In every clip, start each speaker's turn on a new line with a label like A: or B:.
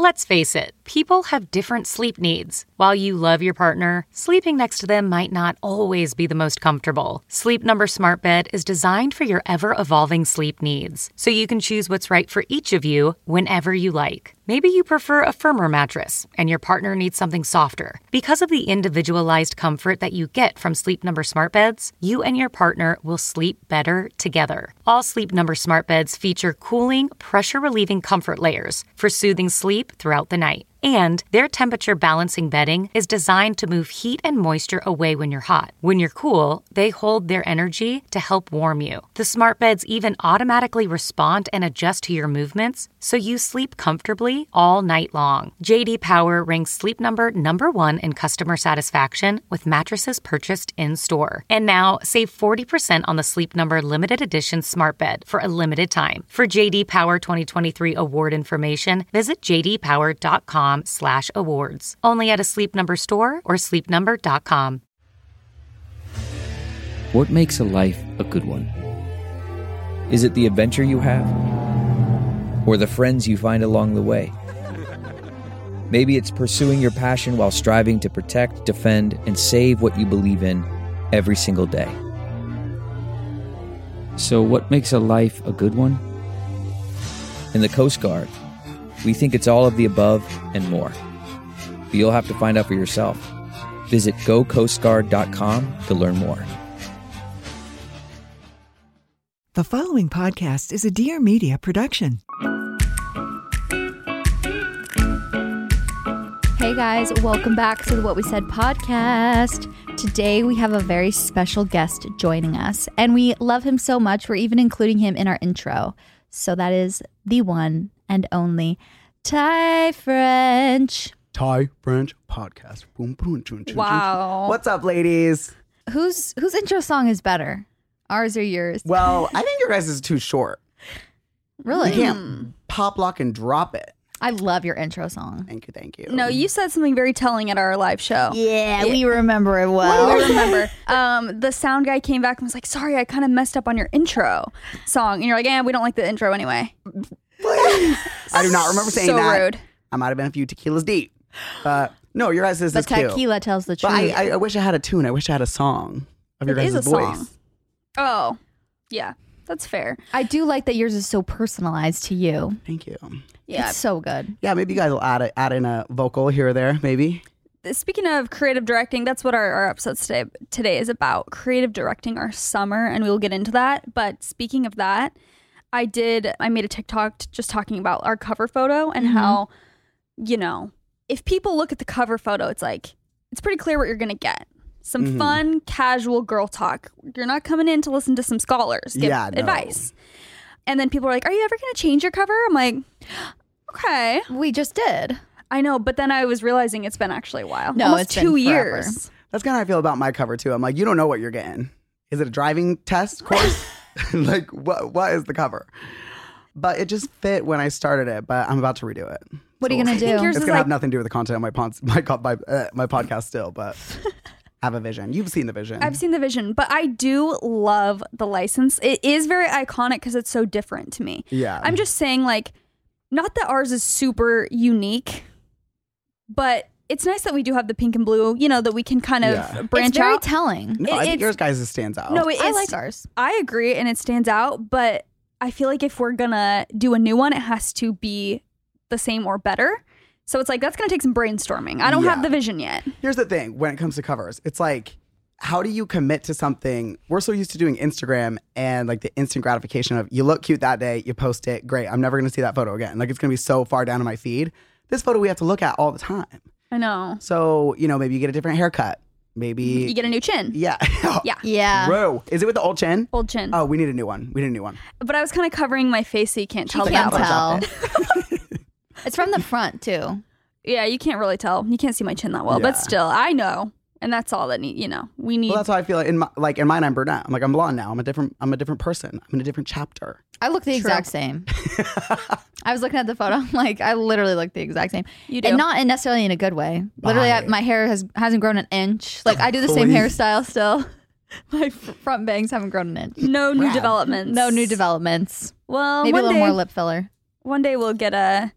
A: Let's face it, people have different sleep needs. While you love your partner, sleeping next to them might not always be the most comfortable. Sleep Number Smart Bed is designed for your ever-evolving sleep needs, so you can choose what's right for each of you whenever you like. Maybe you prefer a firmer mattress and your partner needs something softer. Because of the individualized comfort that you get from Sleep Number Smart Beds, you and your partner will sleep better together. All Sleep Number Smart Beds feature cooling, pressure-relieving comfort layers for soothing sleep throughout the night. And their temperature balancing bedding is designed to move heat and moisture away when you're hot. When you're cool, they hold their energy to help warm you. The smart beds even automatically respond and adjust to your movements, so you sleep comfortably all night long. JD Power ranks Sleep Number #1 in customer satisfaction with mattresses purchased in-store. And now, save 40% on the Sleep Number limited edition smart bed for a limited time. For JD Power 2023 award information, visit jdpower.com/awards. Only at a Sleep Number store or sleepnumber.com.
B: What makes a life a good one? Is it the adventure you have? Or the friends you find along the way? Maybe it's pursuing your passion while striving to protect, defend, and save what you believe in every single day. So what makes a life a good one? In the Coast Guard, we think it's all of the above and more. But you'll have to find out for yourself. Visit gocoastguard.com to learn more.
C: The following podcast is a Dear Media production.
D: Hey guys, welcome back to the What We Said podcast. Today we have a very special guest joining us, and we love him so much we're even including him in our intro. So that is the one and only Ty French.
E: Ty French podcast. Boom, boom, chun, chun,
D: Wow.
E: chun. What's up, ladies?
D: Whose intro song is better? Ours or yours?
E: Well, I think your guys' is too short.
D: Really?
E: You can't pop, lock, and drop it.
D: I love your intro song.
E: Thank you, thank you.
F: No, you said something very telling at our live show.
D: Yeah, we remember it well.
F: I remember. The sound guy came back and was like, sorry, I kind of messed up on your intro song. And you're like, we don't like the intro anyway.
E: I do not remember saying
F: so
E: that.
F: Rude.
E: I might have been a few tequilas deep. But no, your guys' is
D: But
E: cute.
D: tequila tells the truth.
E: But I wish I had a tune. I wish I had a song of your
F: It is
E: guys'
F: a
E: voice.
F: song. Oh, yeah, that's fair.
D: I do like that yours is so personalized to you.
E: Thank you.
F: Yeah.
D: It's so good.
E: Yeah, maybe you guys will add in a vocal here or there, maybe.
F: Speaking of creative directing, that's what our episode today is about. Creative directing our summer, and we will get into that. But speaking of that, I made a TikTok just talking about our cover photo and how, if people look at the cover photo, it's pretty clear what you're going to get. Some fun, casual girl talk. You're not coming in to listen to some scholars give advice. And then people are like, are you ever going to change your cover? I'm like, okay.
D: We just did.
F: I know, but then I was realizing it's been actually a while.
D: No,
F: Almost
D: it's been
F: 2
D: forever.
F: years.
E: That's kind of how I feel about my cover too. I'm like, you don't know what you're getting. Is it a driving test course? Like, what is the cover? But it just fit when I started it, but I'm about to redo it.
D: What are you going to do?
F: yours
E: It's
F: is
E: going to have
F: like-
E: nothing to do with the content of my podcast still, but I have a vision. You've seen the vision.
F: I've seen the vision, but I do love the license. It is very iconic because it's so different to me.
E: Yeah.
F: I'm just saying, not that ours is super unique, but it's nice that we do have the pink and blue, that we can kind of branch
D: It's very
F: out.
D: telling.
E: No, I think
F: it's-
E: yours guys' stands out.
F: No,
D: I like ours.
F: I agree, and it stands out, but I feel like if we're gonna do a new one, it has to be the same or better. So it's that's gonna take some brainstorming. I don't have
E: Yeah.
F: the vision yet.
E: Here's the thing when it comes to covers. It's like, how do you commit to something? We're so used to doing Instagram and the instant gratification of you look cute that day, you post it, great. I'm never going to see that photo again. It's going to be so far down in my feed. This photo we have to look at all the time.
F: I know.
E: So, maybe you get a different haircut. Maybe
F: You get a new chin.
E: Yeah.
F: Yeah.
D: Yeah.
E: Whoa. Is it with the old chin?
F: Old chin.
E: Oh, we need a new one.
F: But I was kind of covering my face so you can't tell.
D: can't
F: that much.
D: tell. It's from the front too.
F: Yeah, you can't really tell. You can't see my chin that well,
E: Yeah.
F: but still, I know. And that's all that we need.
E: Well, that's how I feel. In mine, I'm brunette. I'm I'm blonde now. I'm a different person. I'm in a different chapter.
D: I look the exact same. I was looking at the photo. I'm like, I literally look the exact same.
F: You do.
D: And not necessarily in a good way. Literally,
E: Why?
D: my hair hasn't grown an inch. I do the same
E: Please.
D: hairstyle still. My front bangs haven't grown an inch.
F: no new
E: Rad.
F: developments.
D: No new developments.
F: Well,
D: Maybe a
F: one
D: little
F: day,
D: more lip filler.
F: One day we'll get a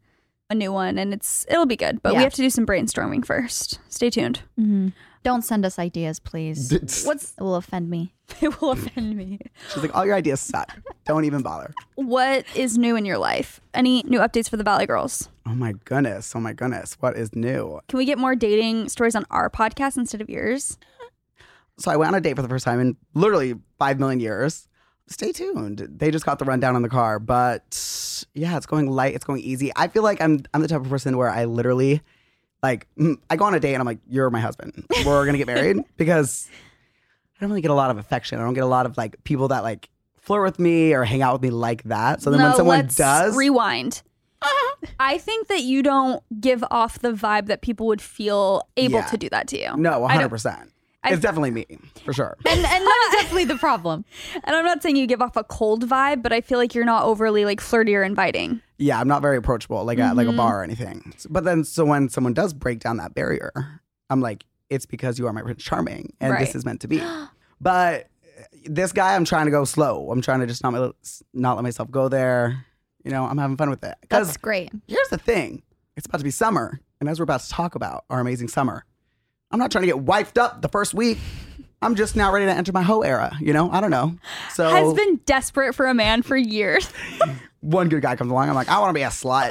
F: a new one, and it'll be good. But we
D: Yeah.
F: have to do some brainstorming first. Stay tuned.
D: Don't send us ideas, please. It will offend me.
F: It will offend me.
E: She's like, all your ideas suck. Don't even bother.
F: What is new in your life? Any new updates for the Valley Girls?
E: Oh my goodness. What is new?
F: Can we get more dating stories on our podcast instead of yours?
E: So I went on a date for the first time in literally 5 million years. Stay tuned. They just got the rundown on the car. But yeah, it's going light. It's going easy. I feel like I'm the type of person where I literally, like, I go on a date and I'm like, you're my husband. We're going to get married. Because I don't really get a lot of affection. I don't get a lot of like people that like flirt with me or hang out with me like that. So then when someone does.
F: Rewind. I think that you don't give off the vibe that people would feel able to do that to you.
E: No, 100%. It's definitely me, for sure.
F: And
D: That's definitely the problem.
F: And I'm not saying you give off a cold vibe, but I feel like you're not overly like flirty or inviting.
E: Yeah, I'm not very approachable, like at like a bar or anything. But then, so when someone does break down that barrier, I'm like, it's because you are my Prince Charming, and this is meant to be. But this guy, I'm trying to go slow. I'm trying to just not let myself go there. You know, I'm having fun with it.
D: That's great.
E: Here's the thing: it's about to be summer, and as we're about to talk about our amazing summer, I'm not trying to get wifed up the first week. I'm just now ready to enter my hoe era. You know, I don't know. So
F: Has been desperate for a man for years.
E: one good guy comes along, I'm like, I want to be a slut.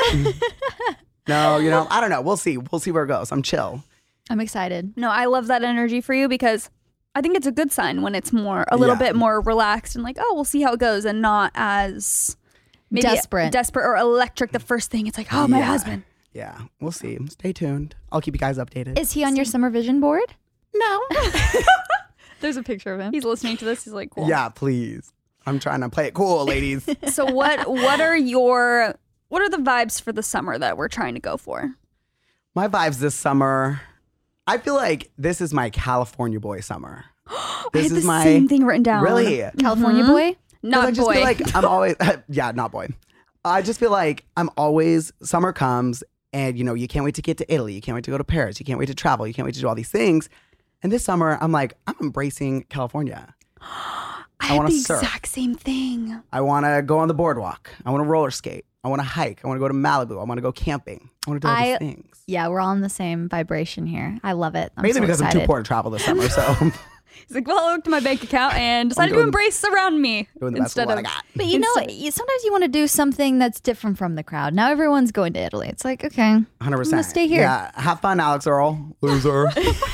E: No, you know, I don't know. We'll see. We'll see where it goes. I'm chill.
D: I'm excited.
F: No, I love that energy for you because I think it's a good sign when it's a little bit more relaxed and like, oh, we'll see how it goes, and not as maybe
D: desperate
F: or electric the first thing. It's like, oh, my husband.
E: Yeah, we'll see. Stay tuned. I'll keep you guys updated.
D: Is he on your summer vision board?
E: No.
D: There's a picture of him.
F: He's listening to this. He's like, cool.
E: Yeah, please. I'm trying to play it cool, ladies.
F: So what are the vibes for the summer that we're trying to go for?
E: My vibes this summer, I feel like this is my California boy summer. This
F: I had
E: is
F: the same thing written down.
E: Really?
D: California boy?
F: Not
E: I just
F: boy.
E: feel like I'm always, yeah, not boy. I just feel like I'm always, summer comes and, you know, you can't wait to get to Italy. You can't wait to go to Paris. You can't wait to travel. You can't wait to do all these things. And this summer, I'm like, I'm embracing California.
F: I
E: want
F: had
E: to
F: the
E: surf.
F: exact same thing.
E: I want to go on the boardwalk. I want to roller skate. I want to hike. I want to go to Malibu. I want to go camping. I want to do all these things.
D: Yeah, we're all in the same vibration here. I love it. I'm
E: Mainly
D: so
E: because
D: excited.
E: I'm too poor to travel this summer. So
F: He's like, well, I looked at my bank account and decided to
E: doing-
F: embrace around me
E: doing the best of
F: instead
E: what I
F: of.
E: got.
D: But you know, sometimes you want to do something that's different from the crowd. Now everyone's going to Italy. It's like, okay,
E: 100%.
D: I'm gonna stay here.
E: Yeah. Have fun, Alex Earl. Loser.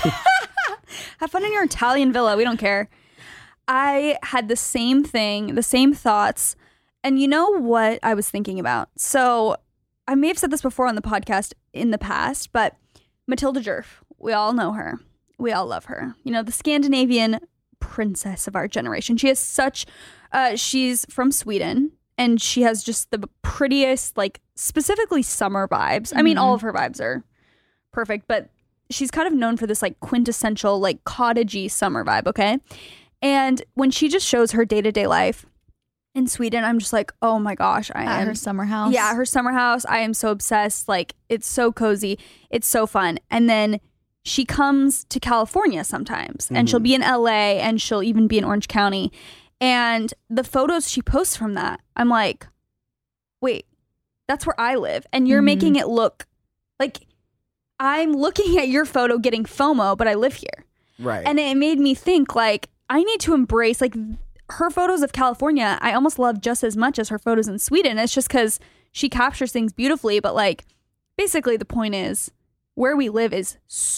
F: Have fun in your Italian villa. We don't care. I had the same thing, the same thoughts. And you know what I was thinking about? So I may have said this before on the podcast in the past, but Matilda Djerf, we all know her. We all love her. You know, the Scandinavian princess of our generation. She has such, she's from Sweden, and she has just the prettiest, like, specifically summer vibes. I mean, all of her vibes are perfect, but she's kind of known for this, like, quintessential, like, cottagey summer vibe, okay? And when she just shows her day-to-day life in Sweden, I'm just like, oh my gosh,
D: At her summer house.
F: Yeah, her summer house. I am so obsessed. Like, it's so cozy. It's so fun. And then she comes to California sometimes, and she'll be in LA, and she'll even be in Orange County. And the photos she posts from that, I'm like, wait, that's where I live. And you're making it look like I'm looking at your photo getting FOMO, but I live here.
E: Right.
F: And it made me think, like, I need to embrace, like, her photos of California, I almost love just as much as her photos in Sweden. It's just because she captures things beautifully. But, like, basically the point is where we live is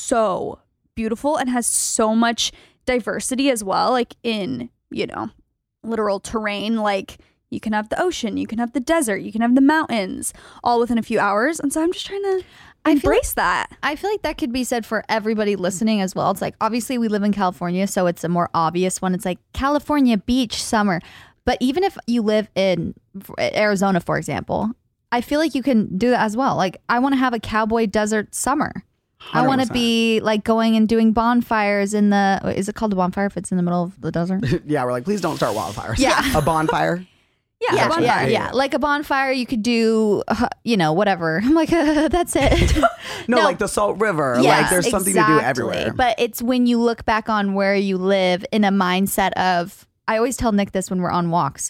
F: so beautiful and has so much diversity as well. Like, in, you know, literal terrain, like, you can have the ocean, you can have the desert, you can have the mountains, all within a few hours. And so I'm just trying to embrace that.
D: I feel like that could be said for everybody listening as well. It's like, obviously we live in California, so it's a more obvious one. It's like California beach summer. But even if you live in Arizona, for example, I feel like you can do that as well. Like, I want to have a cowboy desert summer. 100%. I want to be like going and doing bonfires in the, is it called a bonfire if it's in the middle of the desert?
E: Yeah, we're like, please don't start wildfires.
D: Yeah.
E: A bonfire.
F: Yeah, bonfire.
D: Yeah. Like a bonfire, you could do, you know, whatever. I'm like, that's it.
E: No, like the Salt River.
D: Yes,
E: like there's something to do everywhere.
D: But it's when you look back on where you live in a mindset of, I always tell Nick this when we're on walks.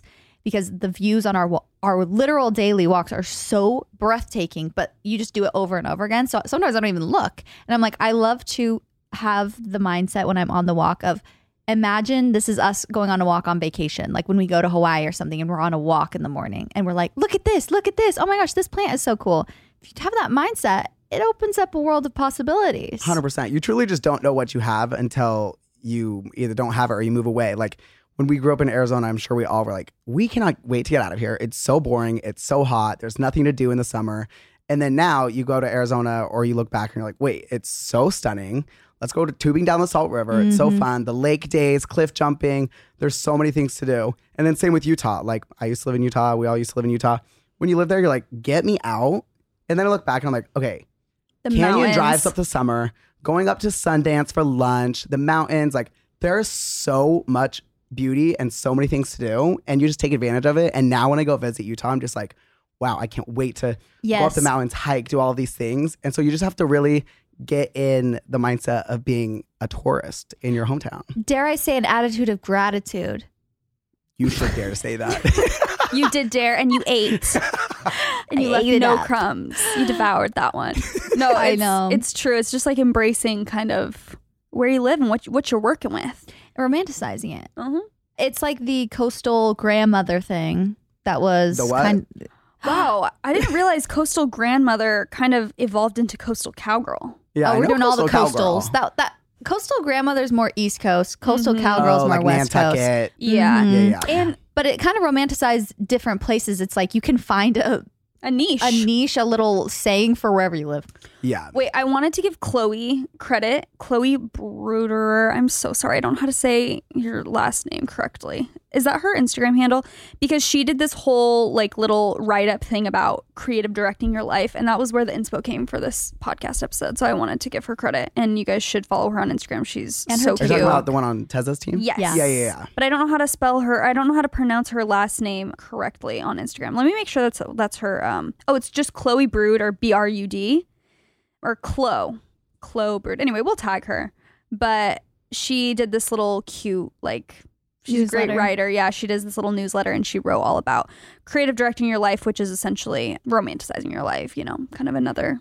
D: because the views on our literal daily walks are so breathtaking, but you just do it over and over again. So sometimes I don't even look. And I'm like, I love to have the mindset when I'm on the walk of, imagine this is us going on a walk on vacation, like when we go to Hawaii or something and we're on a walk in the morning and we're like, look at this. Oh my gosh, this plant is so cool. If you have that mindset, it opens up a world of possibilities.
E: 100%. You truly just don't know what you have until you either don't have it or you move away. Like when we grew up in Arizona, I'm sure we all were like, we cannot wait to get out of here. It's so boring. It's so hot. There's nothing to do in the summer. And then now you go to Arizona or you look back and you're like, wait, it's so stunning. Let's go to tubing down the Salt River. It's so fun. The lake days, cliff jumping. There's so many things to do. And then same with Utah. Like I used to live in Utah. We all used to live in Utah. When you live there, you're like, get me out. And then I look back and I'm like, okay, Canyon drives up the summer, going up to Sundance for lunch, the mountains. Like there's so much beauty and so many things to do. And you just take advantage of it. And now when I go visit Utah, I'm just like, wow, I can't wait to go up the mountains, hike, do all of these things. And so you just have to really get in the mindset of being a tourist in your hometown.
D: Dare I say an attitude of gratitude?
E: You should dare to say that.
F: You did dare and you ate. And you left no crumbs. You devoured that one. No,
D: I know.
F: It's true. It's just like embracing kind of where you live and what you're working with.
D: Romanticizing it. It's like the coastal grandmother thing that was
E: the what?
F: Wow, I didn't realize coastal grandmother kind of evolved into coastal cowgirl.
E: Yeah,
D: we're doing all the
E: Cowgirl.
D: coastals. That coastal grandmother's more East Coast. Coastal cowgirl's more
E: like
D: West
E: Nantucket.
D: Coast.
F: Yeah.
E: Yeah.
D: But it kind of romanticized different places. It's like you can find a
F: niche,
D: a little saying for wherever you live.
E: Yeah.
F: Wait, I wanted to give Chloe credit. Chloe Bruder. I'm so sorry. I don't know how to say your last name correctly. Is that her Instagram handle? Because she did this whole like little write-up thing about creative directing your life. And that was where the inspo came for this podcast episode. So I wanted to give her credit. And you guys should follow her on Instagram. She's
D: And her
F: so
E: Are
F: cute.
E: you talking about the one on Tezza's team?
F: Yes.
E: Yeah.
F: But I don't know how to spell her. I don't know how to pronounce her last name correctly on Instagram. Let me make sure that's her. It's just Chloe Brood or BRUD or Chloe Brood. Anyway, we'll tag her. But she did this little cute she's
D: newsletter.
F: a great writer. Yeah, she does this little newsletter and she wrote all about creative directing your life, which is essentially romanticizing your life, kind of another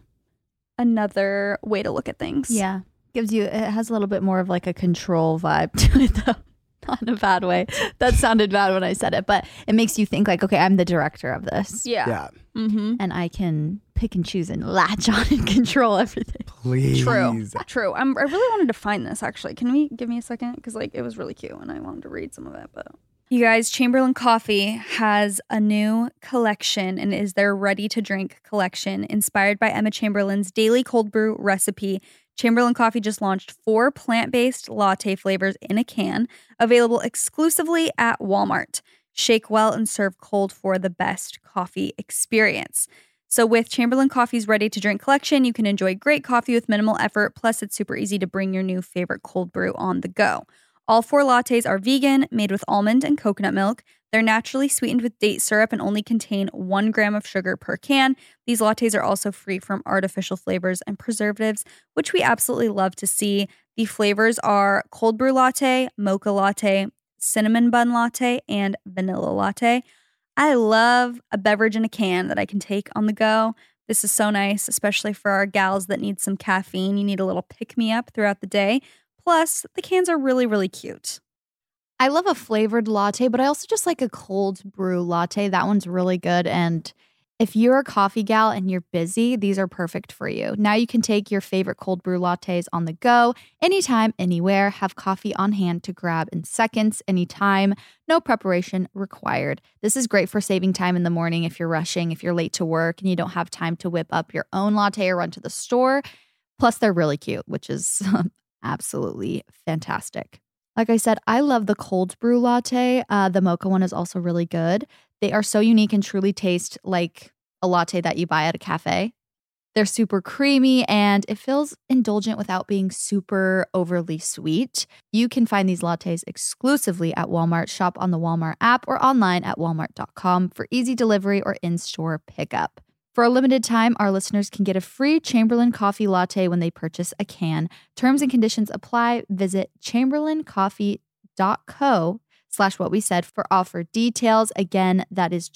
F: way to look at things.
D: Yeah. It has a little bit more of like a control vibe to it though. Not in a bad way. That sounded bad when I said it, but it makes you think like, okay, I'm the director of this.
F: Yeah. Mm-hmm.
D: And I can pick and choose and latch on and control everything.
E: Please.
F: True. I really wanted to find this actually. Can we give me a second? Because it was really cute and I wanted to read some of it. But you guys, Chamberlain Coffee has a new collection and is their ready to drink collection inspired by Emma Chamberlain's daily cold brew recipe. Chamberlain Coffee just launched 4 plant-based latte flavors in a can, available exclusively at Walmart. Shake well and serve cold for the best coffee experience. So with Chamberlain Coffee's ready-to-drink collection, you can enjoy great coffee with minimal effort, plus it's super easy to bring your new favorite cold brew on the go. All 4 lattes are vegan, made with almond and coconut milk. They're naturally sweetened with date syrup and only contain 1 gram of sugar per can. These lattes are also free from artificial flavors and preservatives, which we absolutely love to see. The flavors are cold brew latte, mocha latte, cinnamon bun latte, and vanilla latte. I love a beverage in a can that I can take on the go. This is so nice, especially for our gals that need some caffeine. You need a little pick-me-up throughout the day. Plus, the cans are really, really cute.
D: I love a flavored latte, but I also just like a cold brew latte. That one's really good. And if you're a coffee gal and you're busy, these are perfect for you. Now you can take your favorite cold brew lattes on the go, anytime, anywhere. Have coffee on hand to grab in seconds, anytime. No preparation required. This is great for saving time in the morning if you're rushing, if you're late to work and you don't have time to whip up your own latte or run to the store. Plus, they're really cute, which is absolutely fantastic. Like I said, I love the cold brew latte. The mocha one is also really good. They are so unique and truly taste like a latte that you buy at a cafe. They're super creamy and it feels indulgent without being super overly sweet. You can find these lattes exclusively at Walmart. Shop on the Walmart app or online at walmart.com for easy delivery or in-store pickup. For a limited time, our listeners can get a free Chamberlain Coffee latte when they purchase a can. Terms and conditions apply. Visit chamberlaincoffee.co chamberlaincoffee.co/whatwesaid for offer details. Again, that is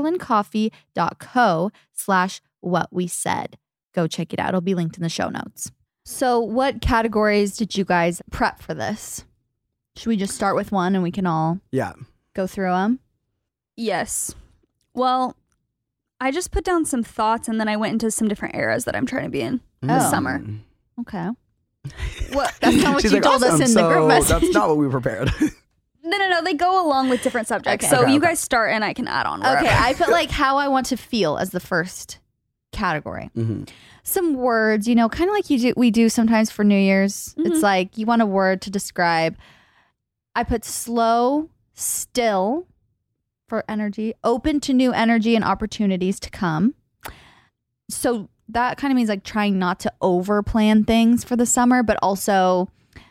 D: chamberlaincoffee.co/whatwesaid. Go check it out. It'll be linked in the show notes. So what categories did you guys prep for this? Should we just start with one and we can all go through them?
F: Yes. Well, I just put down some thoughts and then I went into some different eras that I'm trying to be in this summer.
D: Okay. What? That's not what
E: She's
D: you
E: like,
D: told us in the group message.
E: That's not what we prepared.
F: No. They go along with different subjects.
D: Okay.
F: So
E: Okay,
F: you
E: okay.
F: guys start and I can add on.
D: Okay,
F: wherever.
D: I put like how I want to feel as the first category.
E: Mm-hmm.
D: Some words, kind of like we do sometimes for New Year's. It's like you want a word to describe. I put slow, still for energy, open to new energy and opportunities to come. So that kind of means like trying not to over plan things for the summer, but also,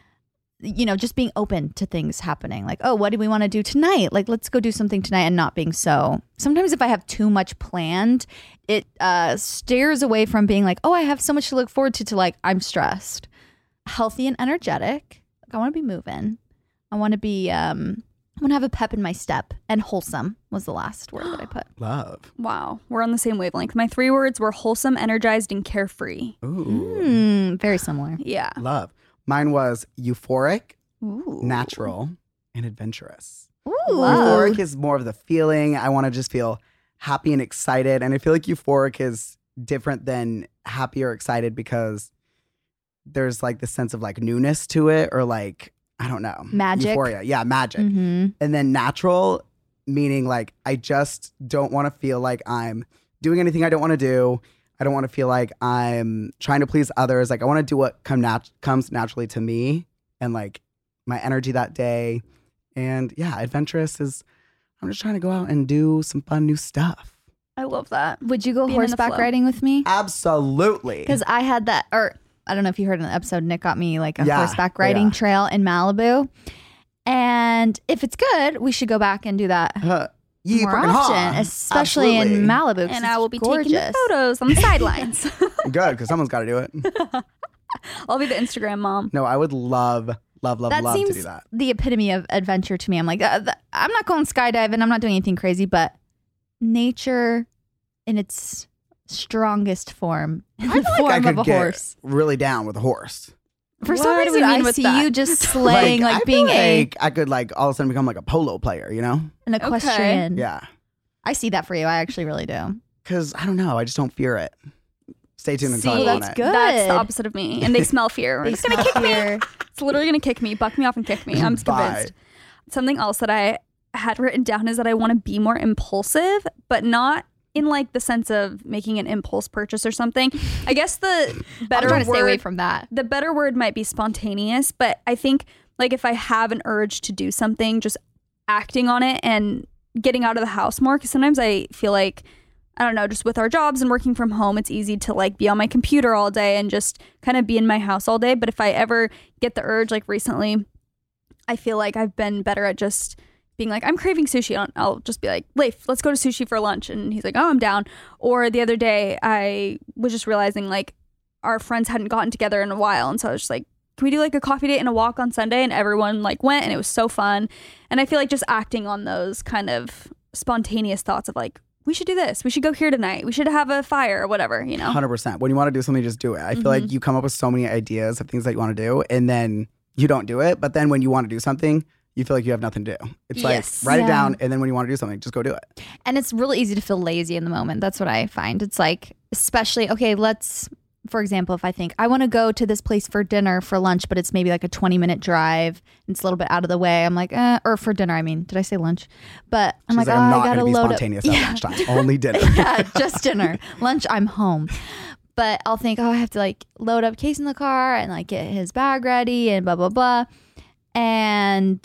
D: just being open to things happening. Like, oh, what do we want to do tonight? Like, let's go do something tonight, and not being so. Sometimes if I have too much planned, it steers away from being like, oh, I have so much to look forward to like, I'm stressed. Healthy and energetic. Like, I want to be moving. I want to be, I want to have a pep in my step. And wholesome was the last word that I put.
E: Love.
F: Wow. We're on the same wavelength. My 3 words were wholesome, energized, and carefree.
E: Ooh.
D: Very similar.
F: Yeah.
E: Love. Mine was euphoric,
F: Ooh.
E: natural, and adventurous.
D: Ooh.
E: Euphoric is more of the feeling. I want to just feel happy and excited. And I feel like euphoric is different than happy or excited because there's like this sense of like newness to it, or like, I don't know.
D: Magic.
E: Euphoria. Yeah, magic.
D: Mm-hmm.
E: And then natural, meaning like I just don't want to feel like I'm doing anything I don't want to do. I don't want to feel like I'm trying to please others. Like I want to do what comes naturally to me and like my energy that day. And yeah, adventurous is I'm just trying to go out and do some fun new stuff.
F: I love that.
D: Would you go
F: Being in the
D: horseback
F: flow.
D: riding with me?
E: Absolutely.
D: Because I had that, or I don't know if you heard in the episode, Nick got me like a
E: Yeah,
D: horseback riding
E: yeah.
D: trail in Malibu. And if it's good, we should go back and do that
E: Yeah,
D: more often, especially in Malibu. 'cause
F: And I
D: it's
F: will be
D: gorgeous.
F: taking the photos on the sidelines.
E: Good, because someone's got to do it.
F: I'll be the Instagram mom.
E: No, I would love
D: That
E: to
D: seems
E: do that.
D: the epitome of adventure to me. I'm like, I'm not going skydiving. I'm not doing anything crazy, but nature in its strongest form, in
E: I
D: the
E: feel like
D: form
E: I
D: of
E: could
D: a
E: get
D: horse.
E: really down with a horse.
D: For some
F: What do
D: reason,
F: we mean
D: I
F: with
D: see
F: that?
D: you just slaying,
E: I
D: like
E: feel
D: being
E: like I could like all of a sudden become like a polo player, you know?
D: an equestrian.
E: Yeah.
D: I see that for you. I actually really do.
E: Because I don't know, I just don't fear it. Stay tuned and
F: See,
E: tell you on
D: that's
E: it.
D: good.
F: That's the opposite of me. And they smell fear.
D: They
F: It's going to
D: smell
F: kick me.
D: fear.
F: It's literally going to kick me, buck me off and kick me. I'm
E: Bye.
F: convinced. Something else that I had written down is that I want to be more impulsive, but not in like the sense of making an impulse purchase or something. I guess the better
D: I'm trying to
F: word,
D: stay away from that.
F: the better word might be spontaneous, but I think like if I have an urge to do something, just acting on it and getting out of the house more. Because sometimes I feel like, I don't know, just with our jobs and working from home, it's easy to like be on my computer all day and just kind of be in my house all day. But if I ever get the urge, like recently, I feel like I've been better at just being like, I'm craving sushi. I'll just be like, Leif, let's go to sushi for lunch. And he's like, oh, I'm down. Or the other day, I was just realizing like our friends hadn't gotten together in a while. And so I was just like, can we do like a coffee date and a walk on Sunday? And everyone like went and it was so fun. And I feel like just acting on those kind of spontaneous thoughts of like, we should do this. We should go here tonight. We should have a fire or whatever, you know?
E: 100%. When you want to do something, just do it. I feel like you come up with so many ideas of things that you want to do, and then you don't do it. But then when you want to do something, you feel like you have nothing to do. It's
F: Yes.
E: like, write
D: Yeah.
E: it down, and then when you want to do something, just go do it.
D: And it's really easy to feel lazy in the moment. That's what I find. It's like, especially, okay, for example, if I think I want to go to this place for dinner, for lunch, but it's maybe like a 20-minute drive, and it's a little bit out of the way. I'm like, or for dinner, I mean, did I say lunch? But I'm
E: She's
D: like,
E: I'm
D: I
E: not
D: gotta
E: going to be
D: load
E: spontaneous
D: up.
E: at lunchtime. Only dinner.
D: Yeah, just dinner. Lunch, I'm home. But I'll think, I have to like load up Case in the car and like get his bag ready and blah, blah, blah. And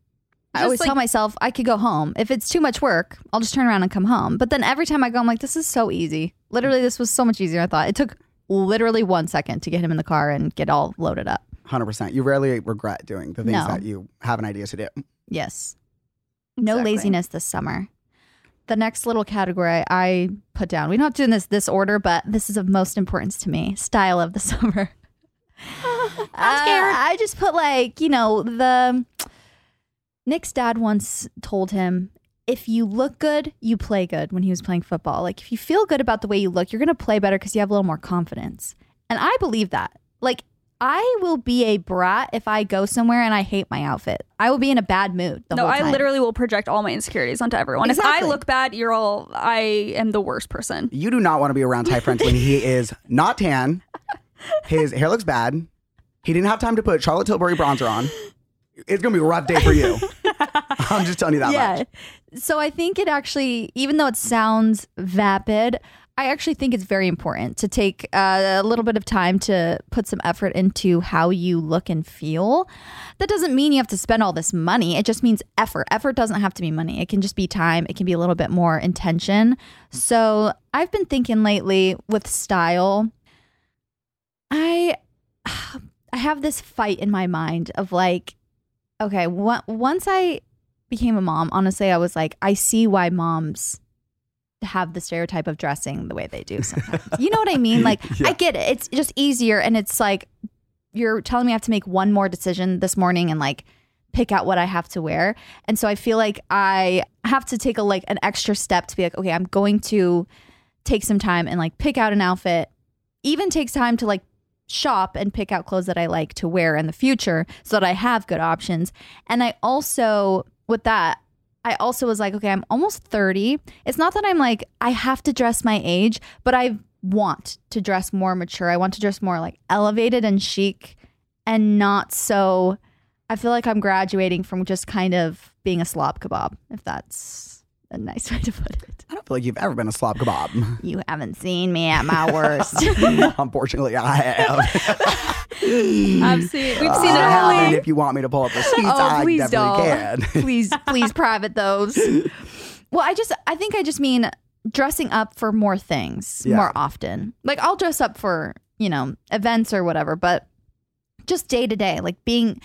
D: I always tell myself I could go home. If it's too much work, I'll just turn around and come home. But then every time I go, I'm like, this is so easy. Literally, this was so much easier than I thought. It took literally 1 second to get him in the car and get all loaded up.
E: 100%. You rarely regret doing the things
D: No.
E: that you have an idea to do.
D: Yes. No
F: Exactly.
D: laziness this summer. The next little category I put down, we don't do this order, but this is of most importance to me. Style of the summer. I'm scared. I just put like, Nick's dad once told him, if you look good, you play good when he was playing football. Like, if you feel good about the way you look, you're going to play better because you have a little more confidence. And I believe that. Like, I will be a brat if I go somewhere and I hate my outfit. I will be in a bad mood the whole time.
F: I literally will project all my insecurities onto everyone.
D: Exactly.
F: If I look bad, I am the worst person.
E: You do not want to be around Ty French when he is not tan. His hair looks bad. He didn't have time to put Charlotte Tilbury bronzer on. It's going to be a rough day for you. I'm just telling you that much.
D: So I think it actually, even though it sounds vapid, I actually think it's very important to take a little bit of time to put some effort into how you look and feel. That doesn't mean you have to spend all this money. It just means effort. Effort doesn't have to be money. It can just be time. It can be a little bit more intention. So I've been thinking lately with style, I have this fight in my mind of like, okay, once I became a mom, honestly, I was like, I see why moms have the stereotype of dressing the way they do sometimes. You know what I mean? Like, yeah. I get it. It's just easier. And it's like, you're telling me I have to make one more decision this morning and like pick out what I have to wear. And so I feel like I have to take an extra step to be like, okay, I'm going to take some time and like pick out an outfit. Even takes time to like shop and pick out clothes that I like to wear in the future so that I have good options. And I also, with that, I also was like, okay, I'm almost 30. It's not that I'm like, I have to dress my age, but I want to dress more mature. I want to dress more like elevated and chic and not so, I feel like I'm graduating from just kind of being a slob kebab, if that's a nice way to put it.
E: I don't feel like you've ever been a slob kebab.
D: You haven't seen me at my worst.
E: Unfortunately, I have.
F: We've seen it all.
E: And if you want me to pull up the receipts, I definitely can.
D: Please private those. Well, I think I just mean dressing up for more things more often. Like, I'll dress up for, events or whatever, but just day to day, like being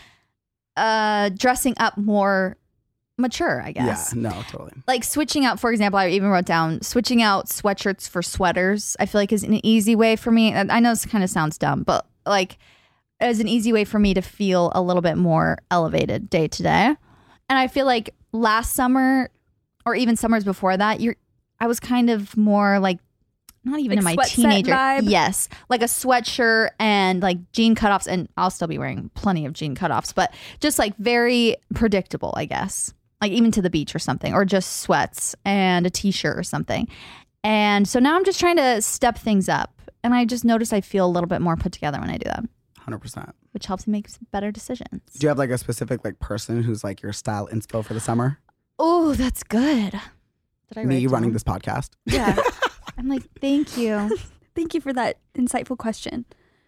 D: dressing up more mature, I guess.
E: Yeah, no, totally.
D: Like switching out, for example, I even wrote down switching out sweatshirts for sweaters. I feel like is an easy way for me. I know this kind of sounds dumb, but like as an easy way for me to feel a little bit more elevated day to day. And I feel like last summer or even summers before that, I was kind of more like not even like in my teenager
F: vibe.
D: Yes, like a sweatshirt and like jean cutoffs, and I'll still be wearing plenty of jean cutoffs, but just like very predictable, I guess. Like even to the beach or something, or just sweats and a t-shirt or something. And so now I'm just trying to step things up. And I just notice I feel a little bit more put together when I do that.
E: 100%.
D: Which helps me make better decisions.
E: Do you have like a specific like person who's like your style inspo for the summer?
D: Oh, that's good. Did I
E: Me running this podcast?
F: Yeah.
D: I'm like, thank you.
F: Thank you for that insightful question.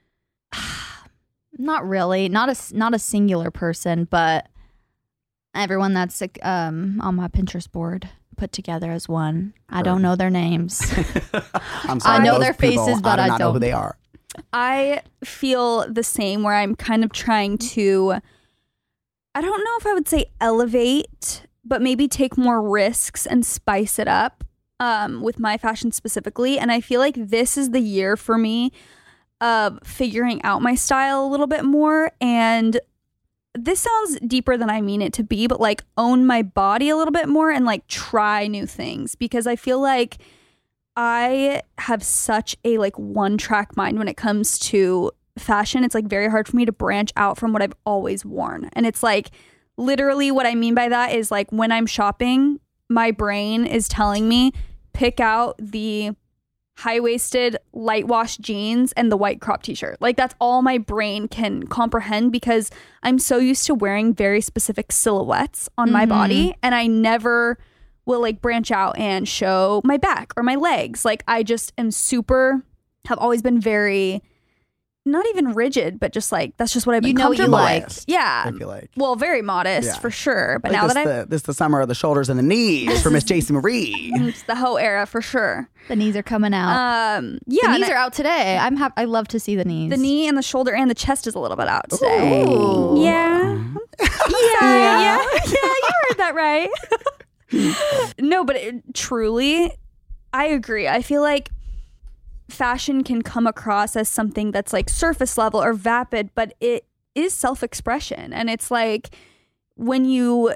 D: Not really. Not a singular person, but everyone that's on my Pinterest board put together as one. I don't know their names.
E: I'm sorry.
D: I know their faces, but
E: I do not know who they are.
F: I feel the same, where I'm kind of trying to, I don't know if I would say elevate, but maybe take more risks and spice it up with my fashion specifically. And I feel like this is the year for me of figuring out my style a little bit more. And this sounds deeper than I mean it to be, but like own my body a little bit more and like try new things, because I feel like I have such a like one track mind when it comes to fashion. It's like very hard for me to branch out from what I've always worn. And it's like literally what I mean by that is like when I'm shopping, my brain is telling me pick out the high-waisted light wash jeans and the white crop t-shirt. Like that's all my brain can comprehend, because I'm so used to wearing very specific silhouettes on my body, and I never will like branch out and show my back or my legs. Like I just have always been very, not even rigid, but just like that's just what I've been comfortable with. Yeah,
E: I feel like.
F: Well, very modest for sure. But
E: like
F: now
E: this is the summer of the shoulders and the knees for Miss Jason Marie.
F: It's the whole era for sure.
D: The knees are coming out.
F: Yeah,
D: the knees are out today. I love to see the knees.
F: The knee and the shoulder and the chest is a little bit out today.
D: Ooh.
F: Yeah. Yeah. You heard that right. No, but truly, I agree. I feel like fashion can come across as something that's like surface level or vapid, but it is self-expression. And it's like when you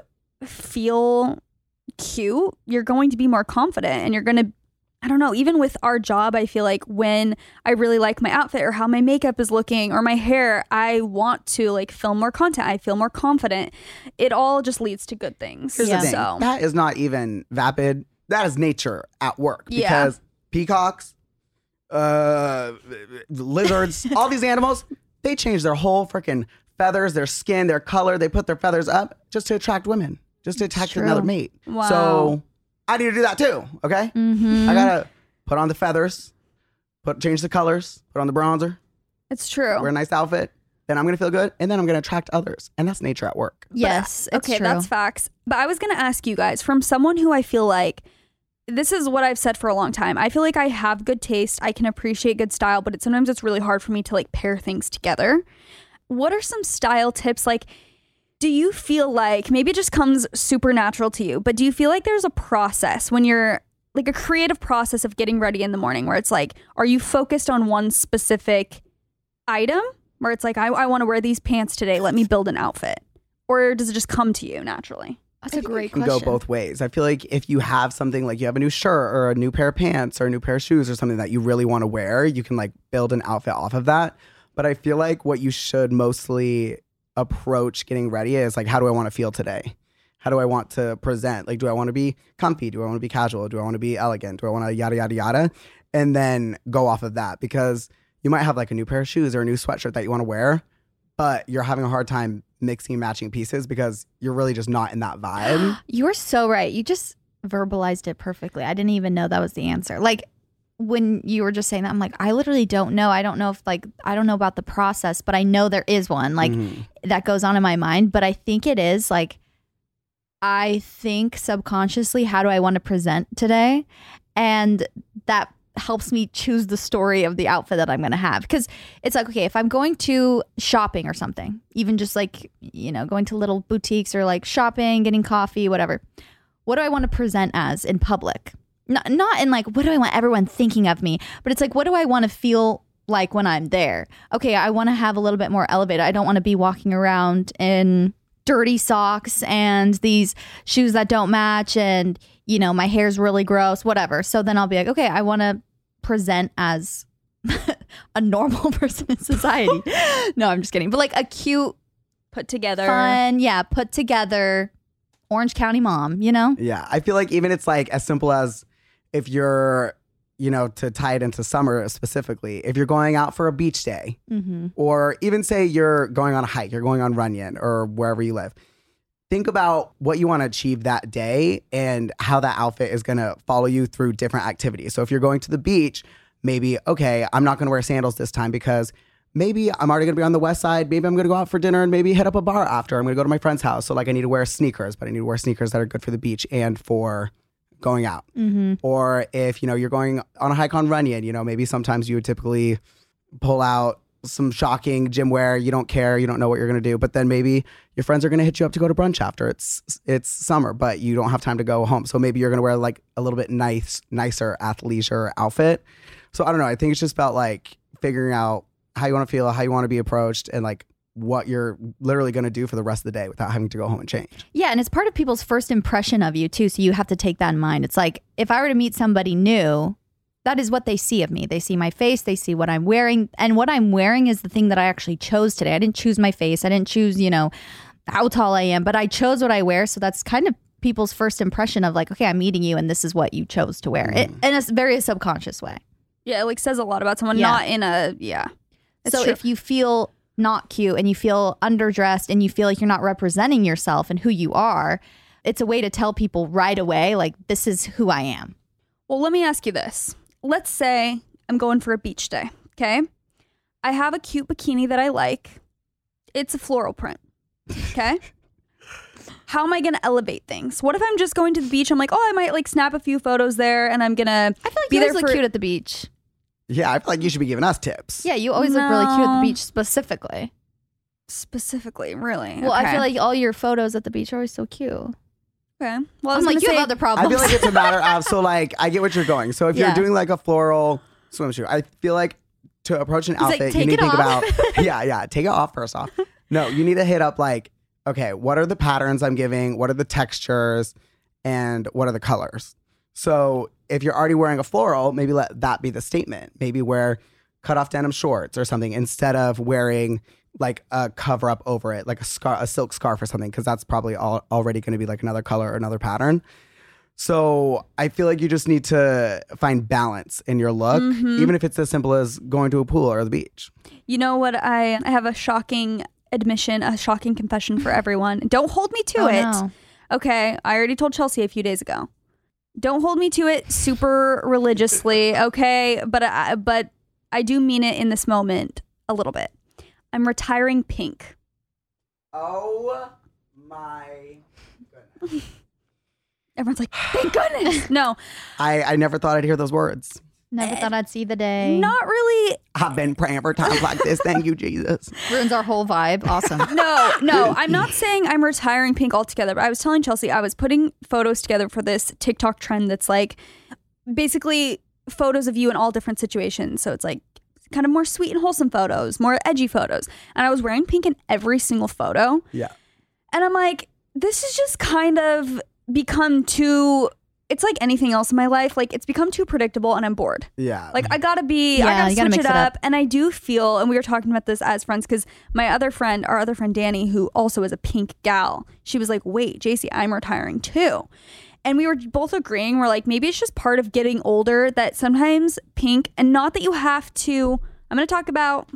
F: feel cute, you're going to be more confident, and you're going to, I don't know, even with our job, I feel like when I really like my outfit or how my makeup is looking or my hair, I want to like film more content. I feel more confident. It all just leads to good things.
E: Here's the thing.
F: So
E: That is not even vapid. That is nature at work.
F: Yeah.
E: Because peacocks, lizards, all these animals, they change their whole freaking feathers, their skin, their color. They put their feathers up just to attract women, just to attract another mate.
F: Wow.
E: So I need to do that too, okay? I gotta put on the feathers, change the colors, put on the bronzer,
F: it's true.
E: wear a nice outfit, then I'm gonna feel good, and then I'm gonna attract others. And that's nature at work.
D: Yes, it's
F: Okay,
D: true.
F: that's facts. But I was going to ask you guys, from someone who I feel like, this is what I've said for a long time. I feel like I have good taste. I can appreciate good style, but sometimes it's really hard for me to like pair things together. What are some style tips? Like, do you feel like, maybe it just comes super natural to you, but do you feel like there's a process when you're like a creative process of getting ready in the morning where it's like, are you focused on one specific item where it's like, I want to wear these pants today, let me build an outfit? Or does it just come to you naturally?
D: That's a great
E: It can
D: question.
E: go both ways. I feel like if you have something like you have a new shirt or a new pair of pants or a new pair of shoes or something that you really want to wear, you can like build an outfit off of that. But I feel like what you should mostly approach getting ready is like, how do I want to feel today? How do I want to present? Like, do I want to be comfy? Do I want to be casual? Do I want to be elegant? Do I want to yada, yada, yada? And then go off of that, because you might have like a new pair of shoes or a new sweatshirt that you want to wear, but you're having a hard time mixing and matching pieces because you're really just not in that vibe.
D: You're so right. You just verbalized it perfectly. I didn't even know that was the answer. Like when you were just saying that, I'm like, I literally don't know. I don't know if like, I don't know about the process, but I know there is one like that goes on in my mind. But I think it is like, I think subconsciously, how do I want to present today? And that helps me choose the story of the outfit that I'm going to have. Because it's like, okay, if I'm going to shopping or something, even just like, you know, going to little boutiques or like shopping, getting coffee, whatever, what do I want to present as in public? Not in like, what do I want everyone thinking of me? But it's like, what do I want to feel like when I'm there? Okay, I want to have a little bit more elevated. I don't want to be walking around in dirty socks and these shoes that don't match and, you know, my hair's really gross, whatever. So then I'll be like, okay, I want to present as a normal person in society. No, I'm just kidding. But like a cute,
F: Put together.
D: fun, put together Orange County mom, you know?
E: Yeah, I feel like even it's like as simple as if you're, you know, to tie it into summer specifically, if you're going out for a beach day, or even say you're going on a hike, you're going on Runyon or wherever you live, think about what you want to achieve that day and how that outfit is going to follow you through different activities. So if you're going to the beach, maybe, okay, I'm not going to wear sandals this time because maybe I'm already going to be on the west side. Maybe I'm going to go out for dinner and maybe hit up a bar after. I'm going to go to my friend's house. So like I need to wear sneakers, but I need to wear sneakers that are good for the beach and for going out. Or if, you know, you're going on a hike on Runyon, you know, maybe sometimes you would typically pull out some shocking gym wear. You don't care. You don't know what you're going to do. But then maybe your friends are going to hit you up to go to brunch after. It's summer, but you don't have time to go home. So maybe you're going to wear like a little bit nicer athleisure outfit. So I don't know. I think it's just about like figuring out how you want to feel, how you want to be approached, and like what you're literally going to do for the rest of the day without having to go home and change.
D: Yeah, and it's part of people's first impression of you too, so you have to take that in mind. It's like, if I were to meet somebody new, that is what they see of me. They see my face, they see what I'm wearing, and what I'm wearing is the thing that I actually chose today. I didn't choose my face, I didn't choose, you know, how tall I am, but I chose what I wear, so that's kind of people's first impression of like, okay, I'm meeting you and this is what you chose to wear. It, in a very subconscious way.
F: Yeah, it like says a lot about someone,
D: Yeah.
F: not in a, yeah. It's
D: So
F: true.
D: if you feel not cute and you feel underdressed and you feel like you're not representing yourself and who you are, it's a way to tell people right away, like, this is who I am.
F: Well, let me ask you this. Let's say I'm going for a beach day, okay? I have a cute bikini that I like. It's a floral print, okay? How am I going to elevate things? What if I'm just going to the beach? I'm like, oh, I might like snap a few photos there and I'm going to
D: I feel like
F: be
D: you
F: there
D: always
F: for
D: look cute at the beach.
E: Yeah, I feel like you should be giving us tips.
D: Yeah, you always look really cute at
F: No.
D: the beach specifically.
F: specifically, really.
D: Well, I
F: Okay.
D: feel like all your photos at the beach are always so cute.
F: Okay. Well, I
D: I'm
F: was
D: like,
F: gonna
D: you
F: say,
D: have other
E: I
D: problems.
E: feel like it's a matter of, so like, I get what you're going. So if
D: Yeah.
E: you're doing like a floral swimsuit, I feel like to approach an
D: like,
E: outfit, you
D: take
E: need
D: it
E: to think
D: off.
E: about, yeah, take it off first off. No, you need to hit up like okay, what are the patterns I'm giving? What are the textures? And what are the colors? So if you're already wearing a floral, maybe let that be the statement. Maybe wear cut-off denim shorts or something instead of wearing like a cover up over it, like a silk scarf or something, because that's probably already going to be like another color or another pattern. So I feel like you just need to find balance in your look, even if it's as simple as going to a pool or the beach.
F: You know what? I have a shocking admission, a shocking confession for everyone. Don't hold me to it.
D: No.
F: Okay, I already told Chelsea a few days ago. Don't hold me to it super religiously, okay? But I do mean it in this moment a little bit. I'm retiring pink.
E: Oh my goodness.
F: Everyone's like, thank goodness. No.
E: I never thought I'd hear those words.
D: Never thought I'd see the day.
F: Not really.
E: I've been praying for times like this. Thank you, Jesus.
D: Ruins our whole vibe. Awesome.
F: No. I'm not saying I'm retiring pink altogether, but I was telling Chelsea I was putting photos together for this TikTok trend that's like basically photos of you in all different situations. So it's like kind of more sweet and wholesome photos, more edgy photos. And I was wearing pink in every single photo.
E: Yeah.
F: And I'm like, this has just kind of become too, it's like anything else in my life. Like it's become too predictable and I'm bored.
E: Yeah.
F: Like I gotta
D: you gotta
F: switch
D: mix
F: it
D: it up.
F: up. And I do feel, and we were talking about this as friends, because our other friend Danny, who also is a pink gal, she was like, wait, JC, I'm retiring too. And we were both agreeing, we're like, maybe it's just part of getting older that sometimes pink, and not that you have to, I'm gonna talk about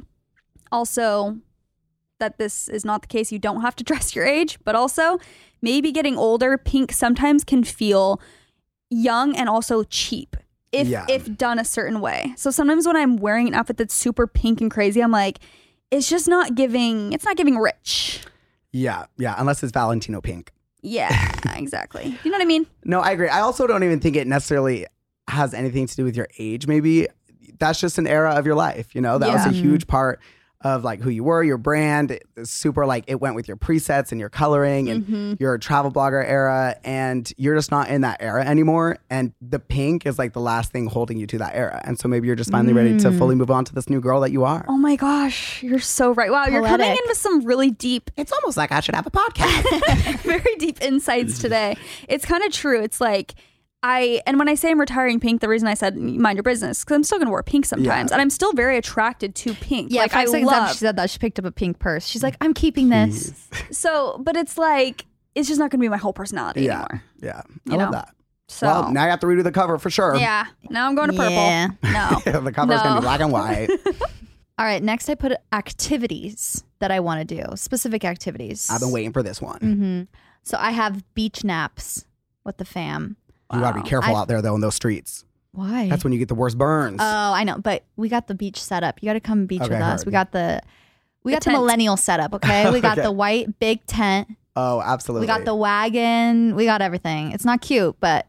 F: also that this is not the case, you don't have to dress your age, but also maybe getting older, pink sometimes can feel young and also cheap if done a certain way. So sometimes when I'm wearing an outfit that's super pink and crazy, I'm like, it's just not giving rich.
E: Yeah. Unless it's Valentino pink.
F: Yeah, exactly. You know what I mean?
E: No, I agree. I also don't even think it necessarily has anything to do with your age. Maybe that's just an era of your life. You know, that was a huge part of like who you were, your brand. It's super like it went with your presets and your coloring and your travel blogger era, and you're just not in that era anymore. And the pink is like the last thing holding you to that era. And so maybe you're just finally ready to fully move on to this new girl that you are.
F: Oh my gosh, you're so right. Wow, you're coming in with some really deep,
E: It's almost like I should have a podcast.
F: very deep insights today. It's kind of true. It's like and when I say I'm retiring pink, the reason I said mind your business, because I'm still gonna wear pink sometimes, and I'm still very attracted to pink.
D: Yeah,
F: like
D: 5
F: I
D: seconds
F: love.
D: after she said that, she picked up a pink purse. She's like, I'm keeping this.
F: So, but it's like it's just not gonna be my whole personality anymore.
E: Yeah.
F: You
E: I love
F: know?
E: that.
F: So
E: Well, now you have to redo the cover for sure.
F: yeah, now I'm going to purple.
D: Yeah.
F: No,
E: The cover's going to be black and white.
D: All right, next I put activities that I want to do, specific activities.
E: I've been waiting for this one.
D: So I have beach naps with the fam.
E: You got to be careful out there, though, in those streets.
D: Why?
E: That's when you get the worst burns.
D: Oh, I know, but we got the beach set up. You got to come beach
E: Okay,
D: with us.
E: heard.
D: We got the
F: tent.
D: millennial setup. Okay, we got
E: Okay.
D: the white big tent.
E: Oh, absolutely.
D: We got the wagon. We got everything. It's not cute, but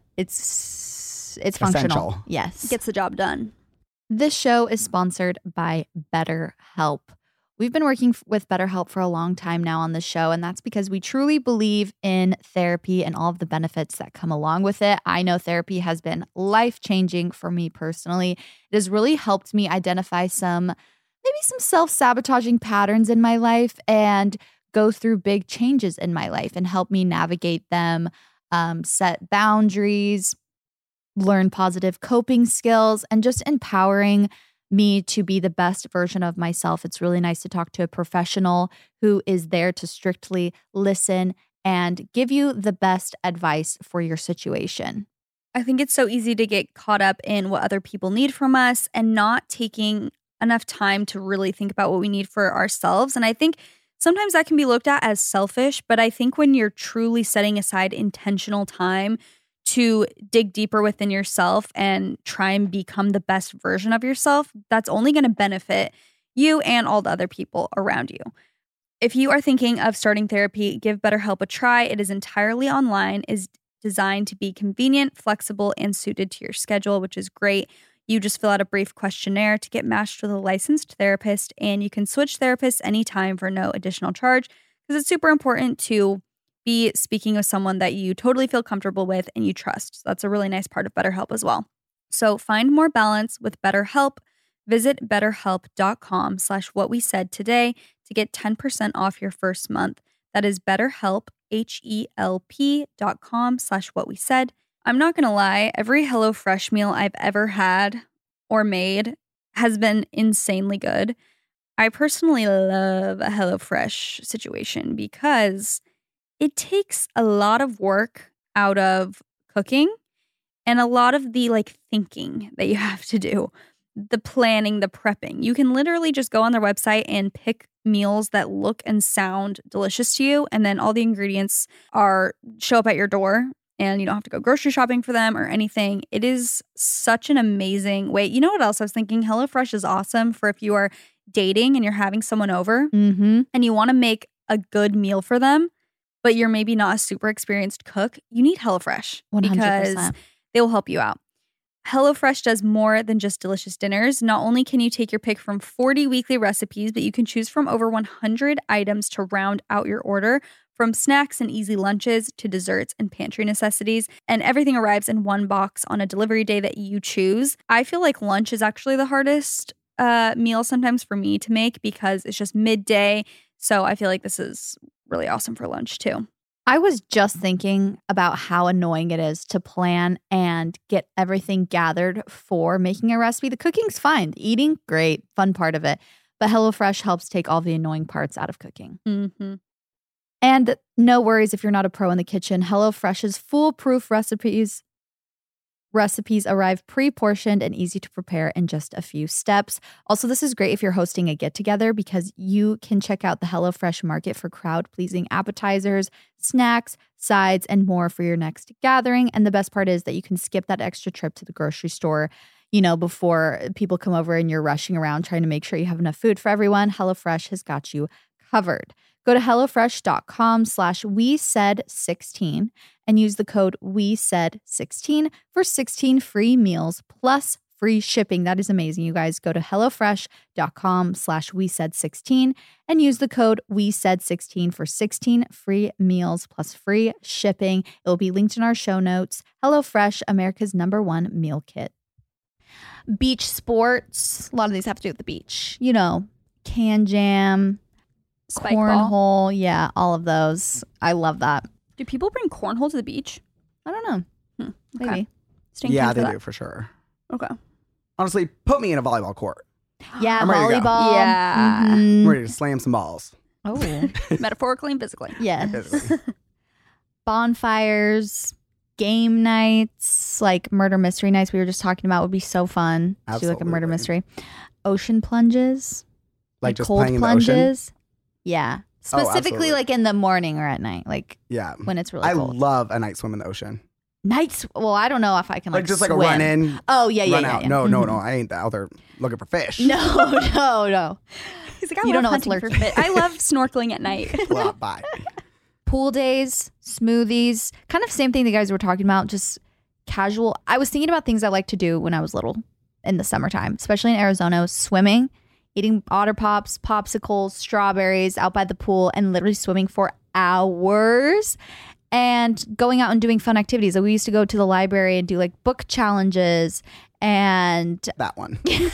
D: it's functional.
E: Essential.
D: Yes.
F: gets the job done.
D: This show is sponsored by BetterHelp. We've been working with BetterHelp for a long time now on this show, and that's because we truly believe in therapy and all of the benefits that come along with it. I know therapy has been life-changing for me personally. It has really helped me identify some self-sabotaging patterns in my life and go through big changes in my life and help me navigate them, set boundaries, learn positive coping skills, and just empowering me to be the best version of myself. It's really nice to talk to a professional who is there to strictly listen and give you the best advice for your situation.
F: I think it's so easy to get caught up in what other people need from us and not taking enough time to really think about what we need for ourselves. And I think sometimes that can be looked at as selfish, but I think when you're truly setting aside intentional time to dig deeper within yourself and try and become the best version of yourself, that's only going to benefit you and all the other people around you. If you are thinking of starting therapy, give BetterHelp a try. It is entirely online, is designed to be convenient, flexible, and suited to your schedule, which is great. You just fill out a brief questionnaire to get matched with a licensed therapist, and you can switch therapists anytime for no additional charge, because it's super important to be speaking with someone that you totally feel comfortable with and you trust. So that's a really nice part of BetterHelp as well. So find more balance with BetterHelp. Visit betterhelp.com/whatwesaid today to get 10% off your first month. That is BetterHelp, HELP.com/whatwesaid. I'm not going to lie, every HelloFresh meal I've ever had or made has been insanely good. I personally love a HelloFresh situation because it takes a lot of work out of cooking and a lot of the thinking that you have to do, the planning, the prepping. You can literally just go on their website and pick meals that look and sound delicious to you, and then all the ingredients show up at your door, and you don't have to go grocery shopping for them or anything. It is such an amazing way. You know what else I was thinking? HelloFresh is awesome for if you are dating and you're having someone over and you want to make a good meal for them, but you're maybe not a super experienced cook. You need HelloFresh
D: 100%.
F: because they will help you out. HelloFresh does more than just delicious dinners. Not only can you take your pick from 40 weekly recipes, but you can choose from over 100 items to round out your order, from snacks and easy lunches to desserts and pantry necessities, and everything arrives in one box on a delivery day that you choose. I feel like lunch is actually the hardest meal sometimes for me to make because it's just midday. So I feel like this is really awesome for lunch too.
D: I was just thinking about how annoying it is to plan and get everything gathered for making a recipe. The cooking's fine. The eating, great, fun part of it. But HelloFresh helps take all the annoying parts out of cooking.
F: Mm-hmm.
D: And no worries if you're not a pro in the kitchen. HelloFresh's foolproof recipes arrive pre-portioned and easy to prepare in just a few steps. Also, this is great if you're hosting a get-together because you can check out the HelloFresh Market for crowd-pleasing appetizers, snacks, sides, and more for your next gathering. And the best part is that you can skip that extra trip to the grocery store, before people come over and you're rushing around trying to make sure you have enough food for everyone. HelloFresh has got you covered. Go to HelloFresh.com/WeSaid16 and use the code WeSaid16 for 16 free meals plus free shipping. That is amazing, you guys. Go to HelloFresh.com/WeSaid16 and use the code WeSaid16 for 16 free meals plus free shipping. It will be linked in our show notes. HelloFresh, America's #1 meal kit. Beach sports. A lot of these have to do with the beach. Can jam,
F: Spike ball.
D: cornhole, yeah, all of those. I love that.
F: Do people bring cornhole to the beach?
D: I don't know.
F: Okay.
D: Maybe.
F: Staying
E: Yeah,
F: tuned
E: they
F: for
E: do for sure.
F: that. Okay.
E: Honestly, put me in a volleyball court.
D: Yeah,
E: I'm ready to go.
D: volleyball.
F: Yeah.
E: I'm ready to slam some balls.
D: Oh,
F: Metaphorically and physically.
D: yes. Bonfires, game nights, like murder mystery nights we were just talking about would be so fun. To do like a murder
E: Absolutely.
D: mystery. Ocean plunges.
E: Like just
D: cold
E: playing in the ocean?
D: plunges. Yeah. Specifically
E: absolutely.
D: like in the morning or at night, like
E: Yeah.
D: when it's really
E: I
D: cold.
E: love a night swim in the ocean.
D: Nights. Well, I don't know if I can
E: Like just like a
D: swim.
E: run in,
D: Oh, yeah,
E: run
D: yeah,
E: out.
D: yeah.
E: No,
D: Mhm.
E: I ain't out there looking for fish.
D: No.
F: He's like, I
D: You
F: love
D: don't know what's
F: hunting for
D: lurking.
F: fish. I love snorkeling at night.
E: Well, bye.
D: Pool days, smoothies, kind of same thing the guys were talking about, just casual. I was thinking about things I like to do when I was little in the summertime, especially in Arizona, swimming, eating Otter Pops, popsicles, strawberries out by the pool, and literally swimming for hours and going out and doing fun activities. Like we used to go to the library and do like book challenges and
E: That one.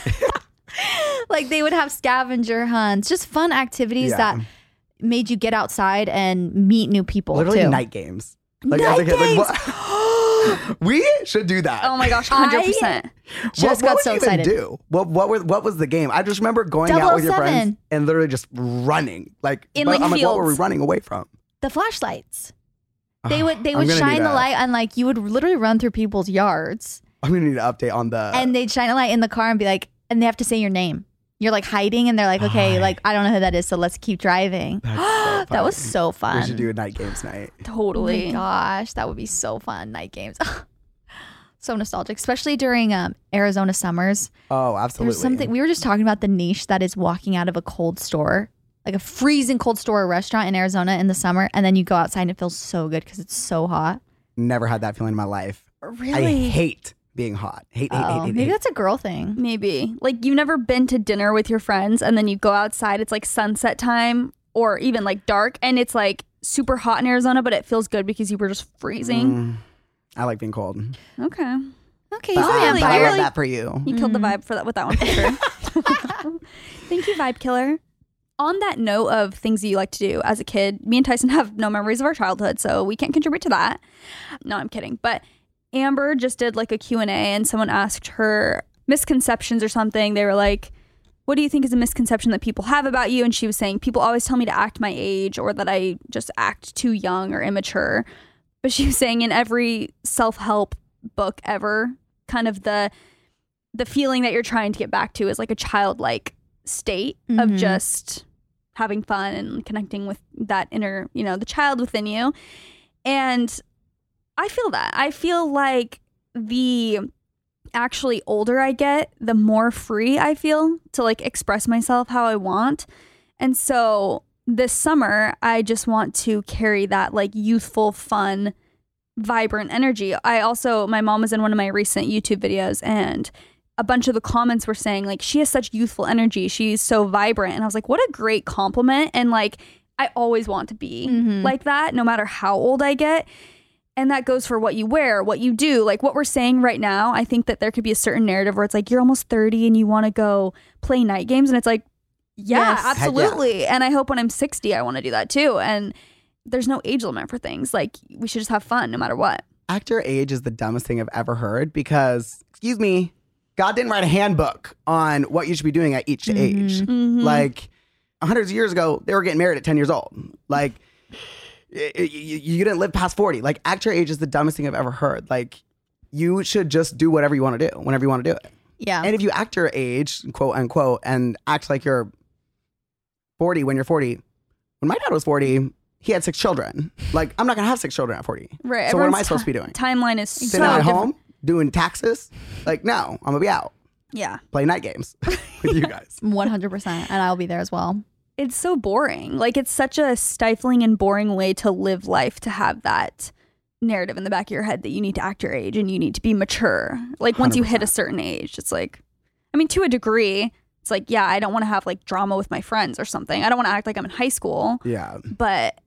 D: like they would have scavenger hunts, just fun activities
E: Yeah.
D: that made you get outside and meet new people
E: Literally
D: too.
E: night games.
D: Night
E: as a kid,
D: games!
E: what- we should do that.
F: Oh my gosh, 100%.
D: Just
E: what
D: got
E: would
D: so
E: you even
D: excited.
E: do? What was the game? I just remember going out with your
D: 007.
E: friends and literally just running. Like,
F: In,
E: but
F: like,
E: I'm like, what were we
F: fields.
E: running away from?
D: The flashlights. They would
E: I'm gonna need
D: shine the
E: a-
D: light and like you would literally run through people's yards
E: I'm gonna need an update on the.
D: and they'd shine a light in the car and be like, and they have to say your name. You're like hiding and they're like, okay,
E: Hi.
D: like I don't know who that is, so let's keep driving.
E: That's so
D: That was
E: funny.
D: so fun.
E: We should do a night games night.
D: Oh my
F: Totally.
D: gosh, that would be so fun. Night games. So nostalgic, especially during Arizona summers.
E: Oh, absolutely.
D: There's something we were just talking about, the niche that is walking out of a cold store, like a freezing cold store or restaurant in Arizona in the summer, and then you go outside and it feels so good because it's so hot.
E: Never had that feeling in my life.
F: Really?
E: I hate being hot. Hate.
D: Maybe that's a girl thing.
F: Maybe. Like you've never been to dinner with your friends and then you go outside, it's like sunset time or even like dark and it's like super hot in Arizona, but it feels good because you were just freezing.
E: I like being cold.
F: Okay.
D: Okay,
E: But,
D: he's a
E: I
D: vampire.
E: love that for you.
F: You killed the vibe for that with that one for sure. Thank you, Vibe Killer. on that note of things that you like to do as a kid, me and Tyson have no memories of our childhood, so we can't contribute to that. No, I'm kidding. But Amber just did like a Q&A and someone asked her misconceptions or something. They were like, what do you think is a misconception that people have about you? And she was saying, people always tell me to act my age or that I just act too young or immature. But she was saying in every self-help book ever, kind of the feeling that you're trying to get back to is like a childlike state of just having fun and connecting with that inner, the child within you. And I feel that. I feel like the actually older I get, the more free I feel to like express myself how I want. And so this summer, I just want to carry that like youthful, fun, vibrant energy. My mom was in one of my recent YouTube videos and a bunch of the comments were saying like, she has such youthful energy. She's so vibrant. And I was like, what a great compliment. And like, I always want to be like that, no matter how old I get. And that goes for what you wear, what you do, like what we're saying right now. I think that there could be a certain narrative where it's like, you're almost 30 and you want to go play night games. And it's like, yeah,
D: Yes.
F: absolutely. Yeah. And I hope when I'm 60, I want to do that too. And there's no age limit for things. Like we should just have fun no matter what.
E: Actor age is the dumbest thing I've ever heard because, excuse me, God didn't write a handbook on what you should be doing at each age. Like hundreds of years ago, they were getting married at 10 years old. Like you didn't live past 40. Like actor age is the dumbest thing I've ever heard. Like you should just do whatever you want to do whenever you want to do it.
D: Yeah.
E: And if you act your age, quote unquote, and act like you're 40 when you're 40, when my dad was 40, he had 6 children. Like I'm not gonna have 6 children at 40.
F: Right.
E: So what am I supposed to be doing?
F: Timeline is so
E: Sitting at
F: different.
E: home doing taxes? Like no, I'm gonna be out
F: Yeah.
E: playing night games with you guys.
D: 100%. And I'll be there as well.
F: It's so boring. Like it's such a stifling and boring way to live life to have that narrative in the back of your head that you need to act your age and you need to be mature. Like once you hit a certain age, it's like, I mean, to a degree, it's like, yeah, I don't want to have like drama with my friends or something. I don't want to act like I'm in high school.
E: Yeah.
F: But,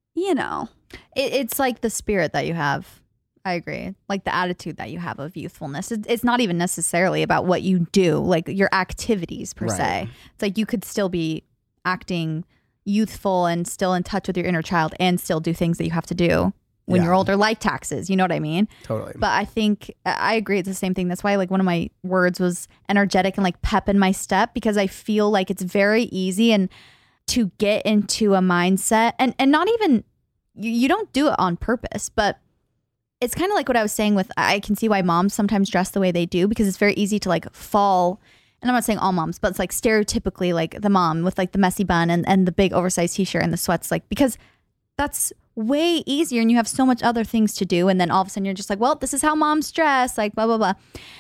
D: It's like the spirit that you have. I agree. Like the attitude that you have of youthfulness. It's not even necessarily about what you do, like your activities per se. It's like you could still be acting youthful and still in touch with your inner child and still do things that you have to do when you're older, like taxes. You know what I mean?
E: Totally.
D: But I think I agree. It's the same thing. That's why like one of my words was energetic and like pep in my step, because I feel like it's very easy and to get into a mindset and not even, you don't do it on purpose, but it's kind of like what I was saying with, I can see why moms sometimes dress the way they do, because it's very easy to like fall. And I'm not saying all moms, but it's like stereotypically like the mom with like the messy bun and the big oversized t-shirt and the sweats, like because that's way easier and you have so much other things to do. And then all of a sudden you're just like, well, this is how moms dress, like blah, blah, blah.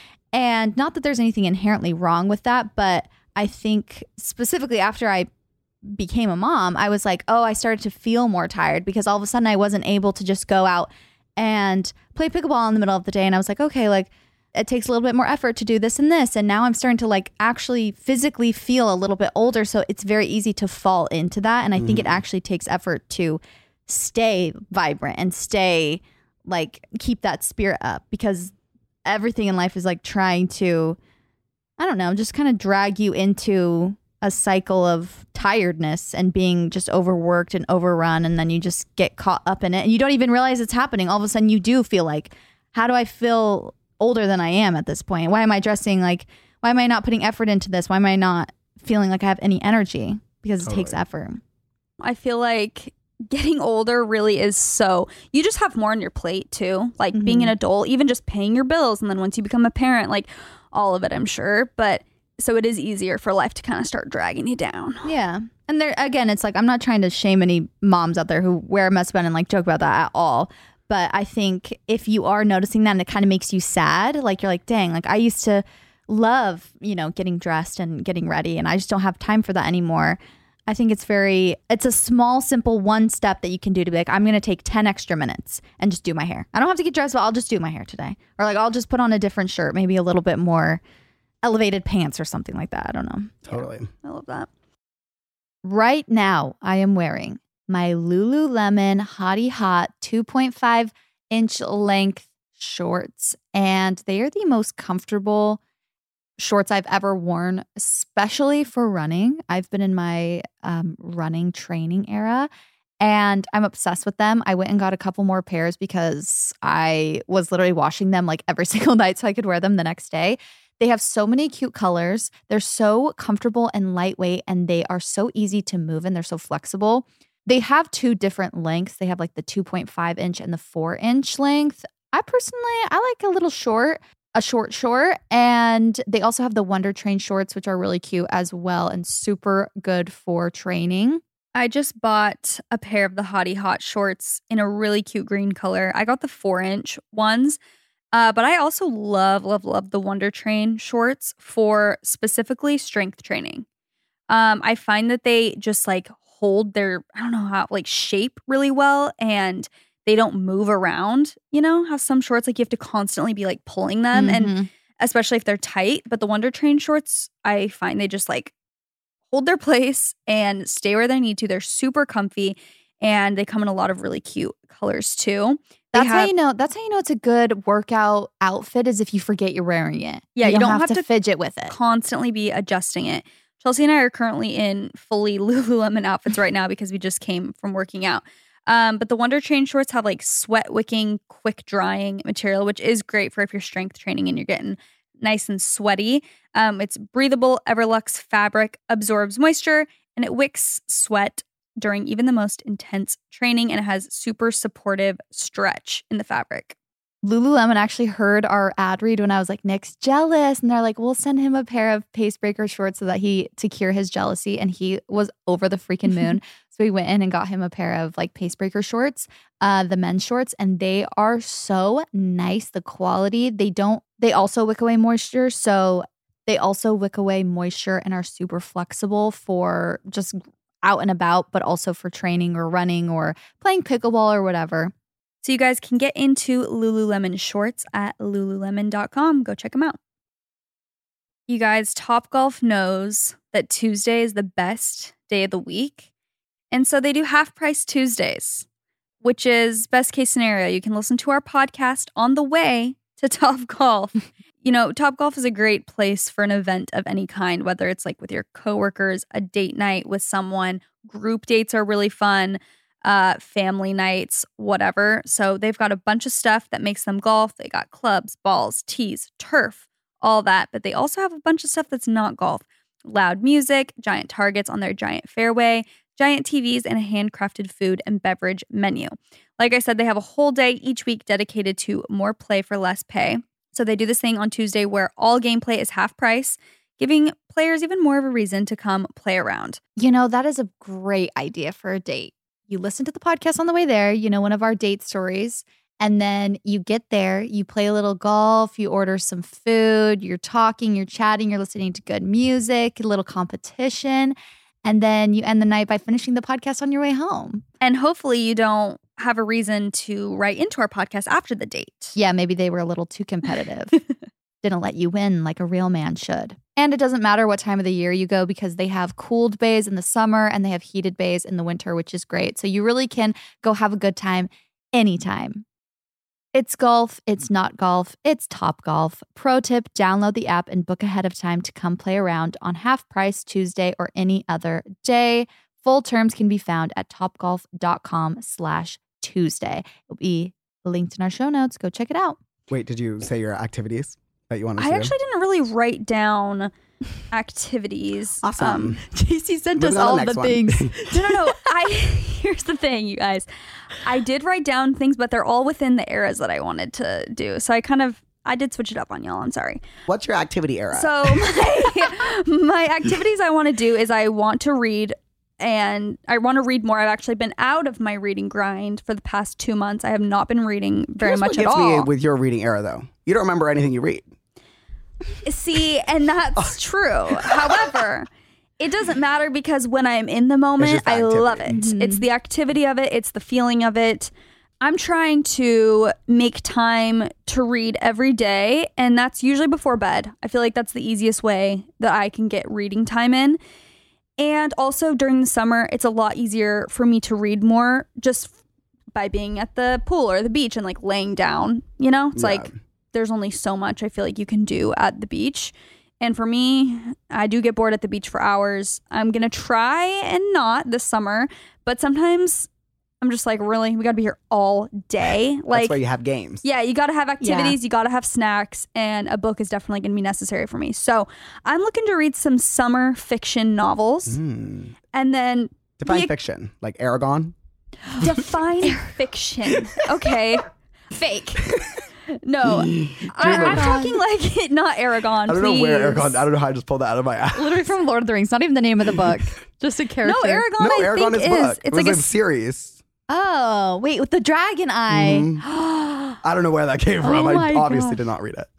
D: And not that there's anything inherently wrong with that, but I think specifically after I became a mom, I was like, oh, I started to feel more tired because all of a sudden I wasn't able to just go out and play pickleball in the middle of the day. And I was like, okay, like it takes a little bit more effort to do this and this. And now I'm starting to like actually physically feel a little bit older. So it's very easy to fall into that. And I think it actually takes effort to stay vibrant and stay like keep that spirit up, because everything in life is like trying to, I don't know, just kind of drag you into a cycle of tiredness and being just overworked and overrun. And then you just get caught up in it and you don't even realize it's happening. All of a sudden you do feel like, how do I feel older than I am at this point? Why am I dressing like, why am I not putting effort into this? Why am I not feeling like I have any energy? Because it takes effort.
F: I feel like getting older really is so, you just have more on your plate too. Like being an adult, even just paying your bills. And then once you become a parent, like all of it, I'm sure. But so it is easier for life to kind of start dragging you down.
D: Yeah. And there, again, it's like, I'm not trying to shame any moms out there who wear a mess bun and like joke about that at all. But I think if you are noticing that and it kind of makes you sad, like you're like, dang, like I used to love, getting dressed and getting ready and I just don't have time for that anymore. I think it's a small, simple one step that you can do to be like, I'm going to take 10 extra minutes and just do my hair. I don't have to get dressed, but I'll just do my hair today. Or like, I'll just put on a different shirt, maybe a little bit more elevated pants or something like that. I don't know.
E: Totally.
F: I love that.
D: Right now, I am wearing my Lululemon Hottie Hot 2.5 inch length shorts, and they are the most comfortable shorts I've ever worn, especially for running. I've been in my running training era and I'm obsessed with them. I went and got a couple more pairs because I was literally washing them like every single night so I could wear them the next day. They have so many cute colors. They're so comfortable and lightweight, and they are so easy to move in. They're so flexible. They have 2 different lengths. They have like the 2.5 inch and the 4 inch length. I like a little short. And they also have the Wonder Train shorts, which are really cute as well and super good for training.
F: I just bought a pair of the Hottie Hot shorts in a really cute green color. I got the 4 inch ones, but I also love the Wonder Train shorts for specifically strength training. I find that they just like hold their, I don't know how, like shape really well, and they don't move around. You know how some shorts, like you have to constantly be like pulling them, and especially if they're tight. But the Wonder Train shorts, I find they just like hold their place and stay where they need to. They're super comfy, and they come in a lot of really cute colors too. That's how you know it's a good workout outfit, is if you forget you're wearing it. Yeah, you don't have to fidget with it. Constantly be adjusting it. Chelsea and I are currently in fully Lululemon outfits right now because we just came from working out. But the Wonder Train shorts have like sweat wicking, quick drying material, which is great for if you're strength training and you're getting nice and sweaty. It's breathable Everlux fabric, absorbs moisture, and it wicks sweat during even the most intense training, and it has super supportive stretch in the fabric.
D: Lululemon actually heard our ad read when I was like, Nick's jealous. And they're like, we'll send him a pair of Pacebreaker shorts to cure his jealousy. And he was over the freaking moon. So we went in and got him a pair of like Pacebreaker shorts, the men's shorts. And they are so nice. The quality, they also wick away moisture. So they also wick away moisture and are super flexible for just out and about, but also for training or running or playing pickleball or whatever.
F: So you guys can get into Lululemon shorts at Lululemon.com. Go check them out. You guys, Topgolf knows that Tuesday is the best day of the week. And so they do half price Tuesdays, which is best case scenario. You can listen to our podcast on the way to Topgolf. You know, Topgolf is a great place for an event of any kind, whether it's like with your coworkers, a date night with someone. Group dates are really fun. Family nights, whatever. So they've got a bunch of stuff that makes them golf. They got clubs, balls, tees, turf, all that. But they also have a bunch of stuff that's not golf. Loud music, giant targets on their giant fairway, giant TVs, and a handcrafted food and beverage menu. Like I said, they have a whole day each week dedicated to more play for less pay. So they do this thing on Tuesday where all gameplay is half price, giving players even more of a reason to come play around.
D: You know, that is a great idea for a date. You listen to the podcast on the way there, you know, one of our date stories, and then you get there, you play a little golf, you order some food, you're talking, you're chatting, you're listening to good music, a little competition, and then you end the night by finishing the podcast on your way home.
F: And hopefully you don't have a reason to write into our podcast after the date.
D: Yeah, maybe they were a little too competitive. Didn't let you win like a real man should. And it doesn't matter what time of the year you go because they have cooled bays in the summer and they have heated bays in the winter, which is great. So you really can go have a good time anytime. It's golf. It's not golf. It's Topgolf. Pro tip, download the app and book ahead of time to come play around on half price Tuesday or any other day. Full terms can be found at topgolf.com/Tuesday. It'll be linked in our show notes. Go check it out.
E: Wait, did you say your activities that you want to
F: I actually didn't really write down activities.
E: Awesome.
D: JC sent us all the things.
F: No. Here's the thing, you guys. I did write down things, but they're all within the eras that I wanted to do. So I did switch it up on y'all. I'm sorry.
E: What's your activity era?
F: So my activities I want to do is I want to read. And I want to read more. I've actually been out of my reading grind for the past 2 months. I have not been reading very much at all.
E: What gets me with your reading era, though? You don't remember anything you read.
F: See, and that's true. However, it doesn't matter because when I'm in the moment, I love it. Mm-hmm. It's the activity of it. It's the feeling of it. I'm trying to make time to read every day, and that's usually before bed. I feel like that's the easiest way that I can get reading time in. And also during the summer, it's a lot easier for me to read more just by being at the pool or the beach and like laying down, you know? It's like there's only so much I feel like you can do at the beach. And for me, I do get bored at the beach for hours. I'm going to try and not this summer, but sometimes I'm just like, really? We got to be here all day? Like,
E: That's why you have games.
F: yeah, you got to have activities. You got to have snacks. And a book is definitely going to be necessary for me. So I'm looking to read some summer fiction novels. And then...
E: Define fiction. Like Aragon?
F: Define fiction. Okay. Fake. No. I'm talking like not Aragon,
E: I don't
F: please.
E: know where Aragon... I don't know how I just pulled that out of my ass.
D: Literally from Lord of the Rings. Not even the name of the book. Just a character.
F: No, Aragon,
E: No,
F: I
E: Aragon
F: think
E: is book.
F: It's
E: It was
F: like
E: a series.
D: Oh, wait, with the dragon eye.
E: I don't know where that came from.
D: Oh my
E: I obviously
D: God.
E: did not read it.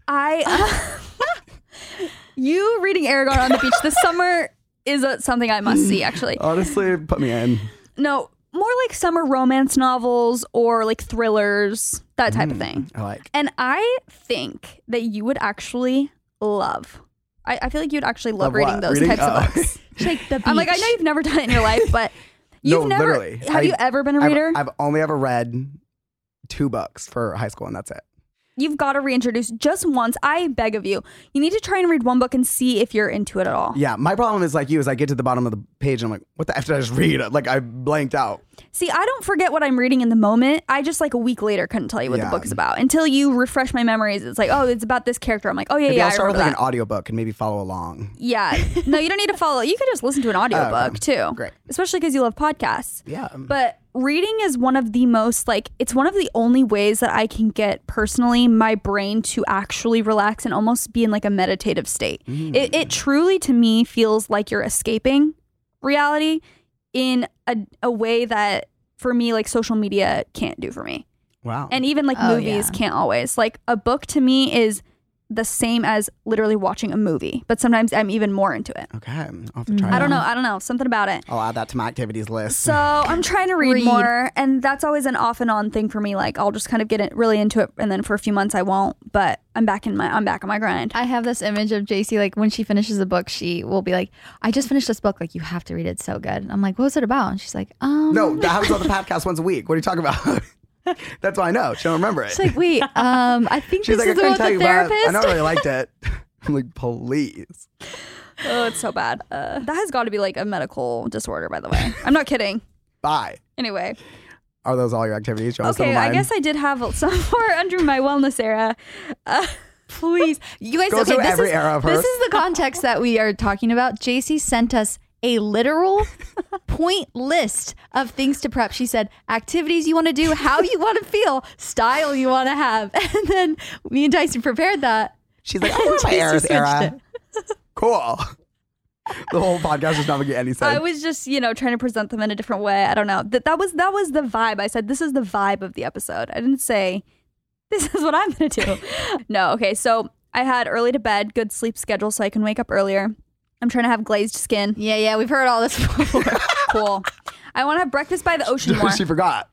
F: You reading Aragon on the beach this summer is something I must see, actually.
E: Honestly, put me in.
F: No, more like summer romance novels or like thrillers, that type of thing.
E: I like.
F: And I think that you would actually love. I feel like you'd actually love
E: Love
F: reading
E: what?
F: those
E: Reading?
F: types of
E: Oh.
F: books.
D: Like the beach.
F: I'm like, I know you've never done it in your life, but you've
E: No,
F: never.
E: literally.
F: Have you ever been a reader?
E: I've only ever read 2 books for high school, and that's it.
F: You've got to reintroduce just once. I beg of you. You need to try and read one book and see if you're into it at all.
E: Yeah, my problem is like you, is I get to the bottom of the page and I'm like, what the F did I just read? Like I blanked out.
F: See, I don't forget what I'm reading in the moment. I just like a week later couldn't tell you what the
E: Yeah.
F: book is about until you refresh my memories. It's like, oh, it's about this character. I'm like, oh yeah,
E: Maybe
F: yeah,
E: I'll
F: I
E: start with
F: remember
E: like
F: that.
E: an audiobook and maybe follow along.
F: Yeah. No, you don't need to follow. You can just listen to an audiobook too.
E: Great.
F: Especially because you love podcasts.
E: Yeah.
F: But reading is one of the most it's one of the only ways that I can get personally my brain to actually relax and almost be in like a meditative state. It truly to me feels like you're escaping reality in a way that for me like social media can't do for me.
E: Wow.
F: And even like
D: Oh,
F: movies
D: yeah.
F: can't always. Like a book to me is the same as literally watching a movie, but sometimes I'm even more into it.
E: Okay. I'll have to try
F: I
E: that.
F: don't know, something about it.
E: I'll add that to my activities list.
F: So I'm trying to read more, and that's always an off and on thing for me. Like I'll just kind of get it really into it, and then for a few months I won't. But I'm back on my grind.
D: I have this image of JC, like when she finishes a book, she will be like, I just finished this book. Like, you have to read it. It's so good. I'm like, what was it about? And she's like,
E: No, that happens on the podcast once a week. What are you talking about? That's why I know. She don't remember it.
D: She's like, wait, I think
E: She's
D: this
E: like,
D: is
E: I
D: the one
E: couldn't tell
D: with
E: you
D: the
E: about it.
D: therapist.
E: I never really liked it. I'm like, please.
F: Oh, it's so bad. That has got to be like a medical disorder, by the way. I'm not kidding.
E: Bye.
F: Anyway,
E: Are those all your activities? You want some
F: okay.
E: of
F: I
E: mine?
F: guess I did have some more under my wellness era.
D: Please, you guys.
E: Go
D: okay,
E: through
D: this
E: every
D: is
E: era of
D: this
E: hers.
D: is the context that we are talking about. JC sent us a literal point list of things to prep. She said activities you want to do, how you want to feel, style you want to have, and then me and Tyson prepared that.
E: She's like, I want my
D: JC
E: era's
D: switched
E: era.
D: it.
E: Cool. The whole podcast is not making any sense.
F: I was just, trying to present them in a different way. I don't know. That was the vibe. I said, this is the vibe of the episode. I didn't say, this is what I'm going to do. No, okay. So I had early to bed, good sleep schedule so I can wake up earlier. I'm trying to have glazed skin.
D: Yeah, we've heard all this before.
F: Cool. I want to have breakfast by the ocean more.
E: She forgot.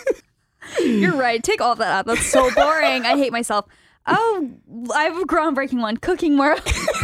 F: You're right. Take all of that out. That's so boring. I hate myself. Oh, I have a groundbreaking one. Cooking more.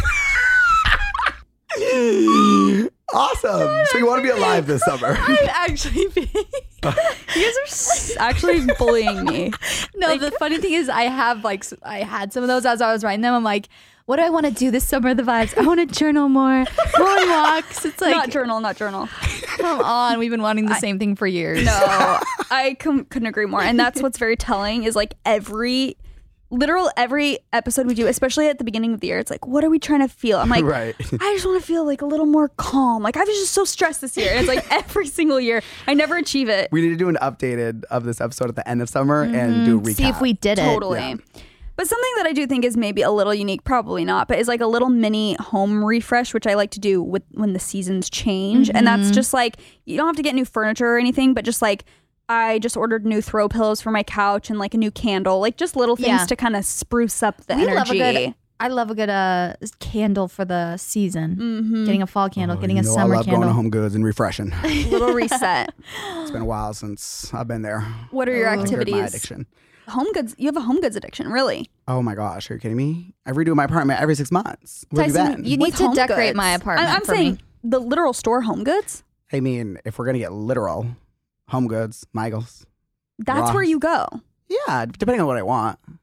E: Awesome. So you want to be alive this summer?
D: I'm actually being.
F: You guys are actually bullying me.
D: No, the funny thing is, I had some of those as I was writing them. I'm like, what do I want to do this summer? The vibes. I want to journal more, more walks. It's like,
F: Not journal.
D: come on, we've been wanting the same thing for years.
F: No, I couldn't agree more. And that's what's very telling is like every episode we do, especially at the beginning of the year, it's like, what are we trying to feel? I'm like,
E: Right.
F: I just want to feel like a little more calm. Like I was just so stressed this year. And it's like every single year, I never achieve it.
E: We need to do an updated of this episode at the end of summer and do a recap.
D: See if we did it.
F: Totally.
E: Yeah.
F: But something that I do think is maybe a little unique, probably not, but is like a little mini home refresh, which I like to do when the seasons change. And that's just like, you don't have to get new furniture or anything, but just like, I just ordered new throw pillows for my couch and like a new candle, like just little things
D: Yeah.
F: to kind of spruce up the
D: We
F: energy.
D: I love a good candle for the season.
F: Mm-hmm.
D: Getting a fall candle, getting a
E: I
D: summer
E: love going to
D: candle.
E: Home Goods and refreshing.
F: Little reset.
E: It's been a while since I've been there.
F: What are your
E: I conquered my
F: activities?
E: addiction.
F: Home goods. You have a home goods addiction, really?
E: Oh my gosh, are you kidding me? I redo my apartment every 6 months. Where have you
F: Tyson,
E: been?
D: You need
F: With
D: to
F: Home
D: decorate
F: Goods.
D: my apartment.
F: I'm
D: for
F: saying
D: me.
F: the literal store Home Goods.
E: I mean, if we're gonna get literal, Home Goods, Michaels.
F: That's
E: Ross.
F: where you go.
E: Yeah, depending on what I want.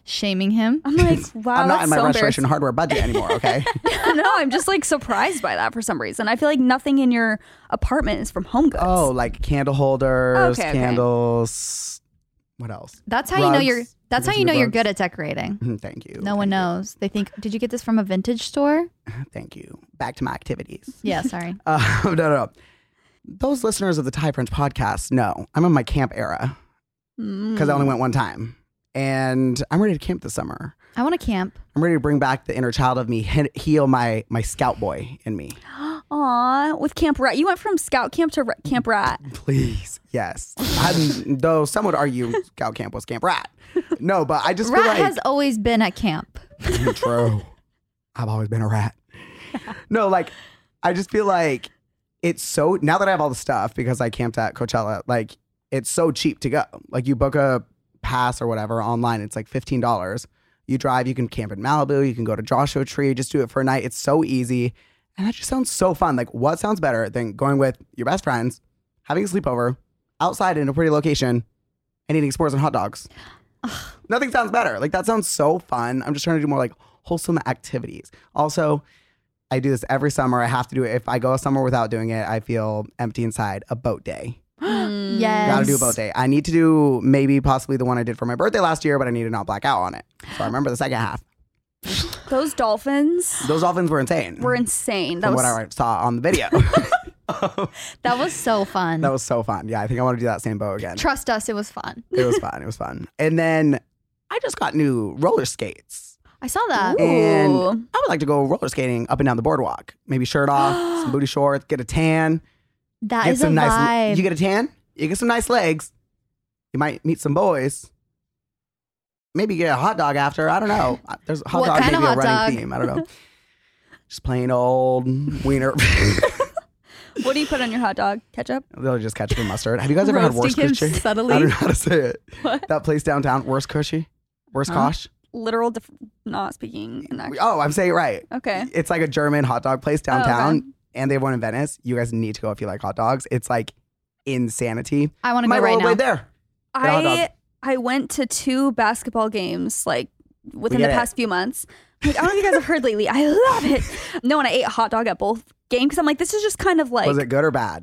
D: Shaming him.
F: I'm like, wow,
E: I'm not
F: that's
E: in my
F: so
E: restoration
F: embarrassing.
E: hardware budget anymore, okay?
F: No, I'm just like surprised by that for some reason. I feel like nothing in your apartment is from Home Goods.
E: Oh, like candle holders,
F: Okay.
E: candles. What else?
D: That's how you know
E: Rugs.
D: That's how you know you're good at decorating.
E: Thank you.
D: No one knows. They think, did you get this from a vintage store?
E: Thank you. Back to my activities.
D: Yeah, sorry.
E: No. Those listeners of the Thai French podcast know I'm in my camp era because I only went one time. And I'm ready to camp this summer.
D: I want to camp.
E: I'm ready to bring back the inner child of me, heal my scout boy in me.
F: Aw, with Camp Rat. You went from Scout Camp to Camp Rat.
E: Please. Yes. Though some would argue scout camp was Camp Rat. No, but I just feel
D: Rat
E: like...
D: has always been at camp.
E: True. I've always been a rat. No, like, I just feel like it's so... Now that I have all the stuff, because I camped at Coachella, like, it's so cheap to go. Like, you book a pass or whatever online, it's like $15. You drive, you can camp in Malibu, you can go to Joshua Tree, just do it for a night. It's so easy. And that just sounds so fun. Like, what sounds better than going with your best friends, having a sleepover, outside in a pretty location, and eating s'mores and hot dogs? Nothing sounds better. Like, that sounds so fun. I'm just trying to do more like wholesome activities. Also, I do this every summer. I have to do it. If I go somewhere without doing it, I feel empty inside. A boat day.
D: Yes.
E: Gotta do a boat day. I need to do maybe possibly the one I did for my birthday last year, but I need to not black out on it. So I remember the second half.
F: Those dolphins
E: Those dolphins were insane.
F: were insane. That
E: From
F: was
E: what I saw on the video.
D: That was so fun.
E: That was so fun. Yeah, I think I want to do that same boat again.
D: Trust us, it was fun.
E: It was fun. It was fun. And then I just got new roller skates.
D: I saw that.
F: Ooh.
E: And I would like to go roller skating up and down the boardwalk. Maybe shirt off, some booty shorts, get a tan.
D: That
E: Get
D: is a
E: some nice.
D: vibe.
E: You get a tan. You get some nice legs. You might meet some boys. Maybe get a hot dog after. I don't know. There's hot
D: What
E: dog
D: kind
E: maybe
D: of
E: a
D: hot
E: running
D: dog?
E: theme. I don't know. Just plain old wiener.
F: What do you put on your hot dog? Ketchup?
E: They'll just ketchup and mustard. Have you guys ever had Worst
D: Roasting him
E: Cushy?
D: subtly.
E: I don't know how to say it.
F: What?
E: That place downtown, Worst Cushy? Worst Kosh?
F: Literal, not speaking in actual.
E: Oh, I'm saying it right.
F: Okay.
E: It's like a German hot dog place downtown,
F: okay.
E: and they have one in Venice. You guys need to go if you like hot dogs. It's like insanity.
D: I want to
E: My
D: go right now.
E: rollerblade there. Get a hot dog.
F: I went to 2 basketball games like within
E: We
F: the
E: get it.
F: past few months. Like, I don't know if you guys have heard lately. I love it. No, and I ate a hot dog at both games because I'm like, this is just kind of like.
E: Was it good or bad?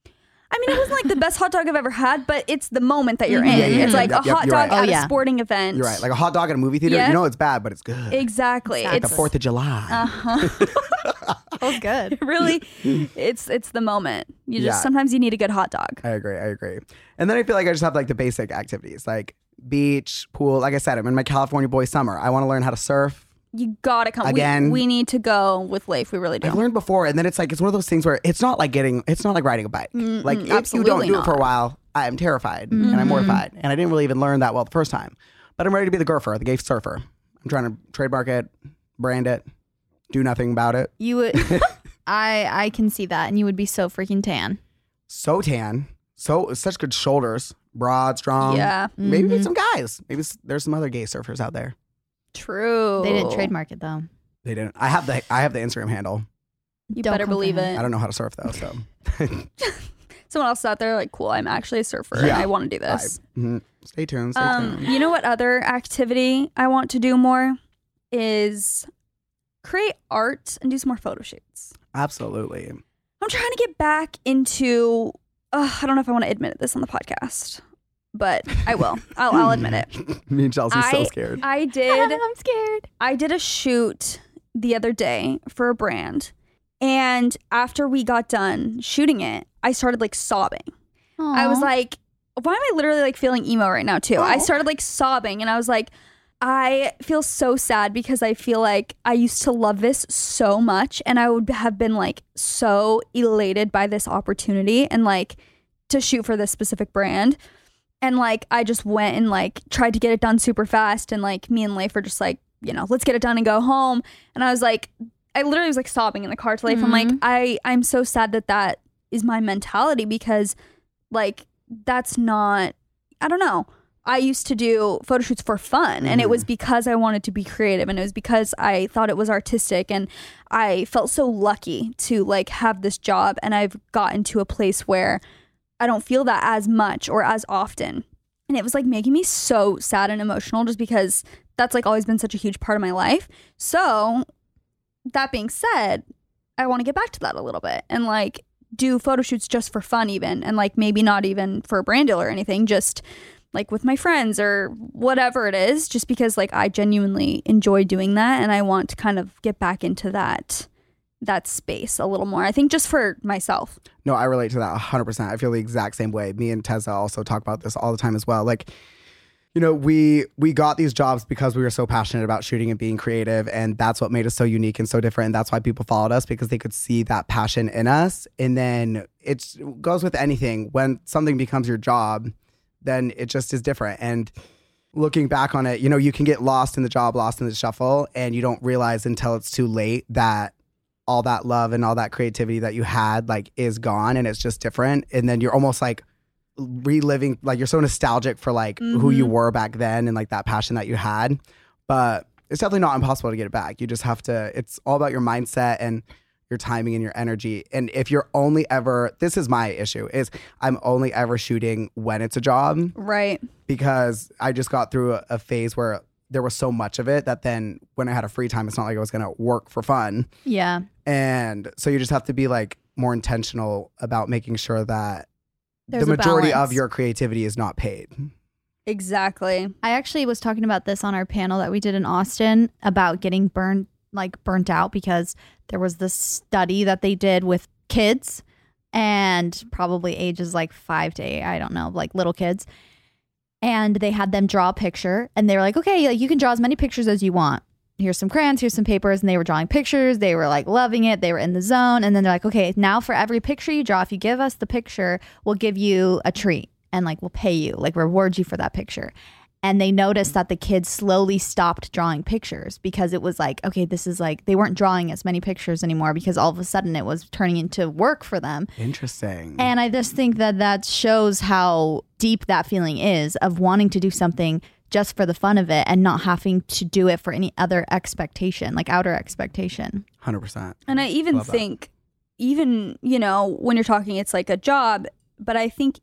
F: I mean, it wasn't like the best hot dog I've ever had, but it's the moment that you're in.
E: Yeah,
F: It's like
E: yep,
F: a hot
E: you're
F: dog
E: right.
F: at
D: Oh, yeah.
F: a sporting event.
E: You're right. Like a hot dog at a movie theater,
F: Yeah.
E: you know it's bad, but it's good.
F: Exactly.
E: Like the
F: It's
E: 4th of July.
D: That was good.
F: really, it's the moment. You just
E: Yeah.
F: sometimes you need a good hot dog.
E: I agree. And then I feel like I just have like the basic activities, like beach, pool. Like I said, I'm in my California boy summer. I want to learn how to surf.
F: You gotta come.
E: Again.
F: We need to go with Leif. We really do.
E: I've learned before, and then it's like it's one of those things where it's not like riding a bike. Like if you don't
F: absolutely
E: do it for a
F: not.
E: while, I'm terrified and I'm mortified, and I didn't really even learn that well the first time. But I'm ready to be the gurfer, the gay surfer. I'm trying to trademark it, brand it, do nothing about it.
D: You would. I can see that, and you would be so freaking tan.
E: So tan, such good shoulders, broad, strong.
F: Yeah.
E: Maybe meet some guys. Maybe there's some other gay surfers out there.
F: True.
D: They didn't trademark it though.
E: They didn't. I have the Instagram handle.
F: You
D: Don't
F: better
D: come for
F: believe
D: him.
F: it.
E: I don't know how to surf though, so
F: Someone else out there like, cool. I'm actually a surfer. And
E: Yeah.
F: I want to do this.
E: Stay tuned. Stay tuned.
F: You know what other activity I want to do more is create art and do some more photo shoots.
E: Absolutely.
F: I'm trying to get back into. I don't know if I want to admit this on the podcast, but I will. I'll admit it.
E: Me and Chelsea's so scared.
F: I did.
D: I'm scared.
F: I did a shoot the other day for a brand, and after we got done shooting it, I started like sobbing. I was like, why am I literally like feeling emo right now too? I started like sobbing, and I was like, I feel so sad because I feel like I used to love this so much, and I would have been like so elated by this opportunity and like to shoot for this specific brand. And like I just went and like tried to get it done super fast, and like me and Leif were just like, you know, let's get it done and go home. And I was like, I literally was like sobbing in the car to Leif. I'm like, I'm so sad that is my mentality, because like that's not, I don't know. I used to do photo shoots for fun, and it was because I wanted to be creative, and it was because I thought it was artistic, and I felt so lucky to like have this job, and I've gotten to a place where I don't feel that as much or as often. And it was like making me so sad and emotional just because that's like always been such a huge part of my life. So that being said, I want to get back to that a little bit and like do photo shoots just for fun even. And like maybe not even for a brand deal or anything, just like with my friends or whatever it is, just because like I genuinely enjoy doing that. And I want to kind of get back into that space a little more. I think just for myself.
E: No, I relate to that 100%. I feel the exact same way. Me and Tessa also talk about this all the time as well. Like, you know, we got these jobs because we were so passionate about shooting and being creative, and that's what made us so unique and so different. And that's why people followed us, because they could see that passion in us. And then it goes with anything. When something becomes your job, then it just is different. And looking back on it, you know, you can get lost in the job, lost in the shuffle, and you don't realize until it's too late that all that love and all that creativity that you had like is gone, and it's just different. And then you're almost like reliving, like you're so nostalgic for like who you were back then and like that passion that you had. But it's definitely not impossible to get it back. You just have to, it's all about your mindset and your timing and your energy. And if you're only ever, this is my issue, is I'm only ever shooting when it's a job.
F: Right.
E: Because I just got through a phase where there was so much of it that then when I had a free time, it's not like I was going to work for fun.
D: Yeah.
E: And so you just have to be like more intentional about making sure that
D: There's
E: the
D: a
E: majority
D: balance.
E: of your creativity is not paid.
F: Exactly.
D: I actually was talking about this on our panel that we did in Austin about getting burnt out, because there was this study that they did with kids and probably ages like 5 to 8, I don't know, like little kids. And they had them draw a picture, and they were like, okay, like you can draw as many pictures as you want. Here's some crayons, here's some papers. And they were drawing pictures. They were like loving it. They were in the zone. And then they're like, okay, now for every picture you draw, if you give us the picture, we'll give you a treat and like we'll pay you, like reward you for that picture. And they noticed that the kids slowly stopped drawing pictures, because it was like, okay, this is like, they weren't drawing as many pictures anymore, because all of a sudden it was turning into work for them.
E: Interesting.
D: And I just think that shows how deep that feeling is of wanting to do something just for the fun of it and not having to do it for any other expectation, like outer expectation.
E: 100%.
F: And I even think, even, you know, when you're talking, it's like a job, but I think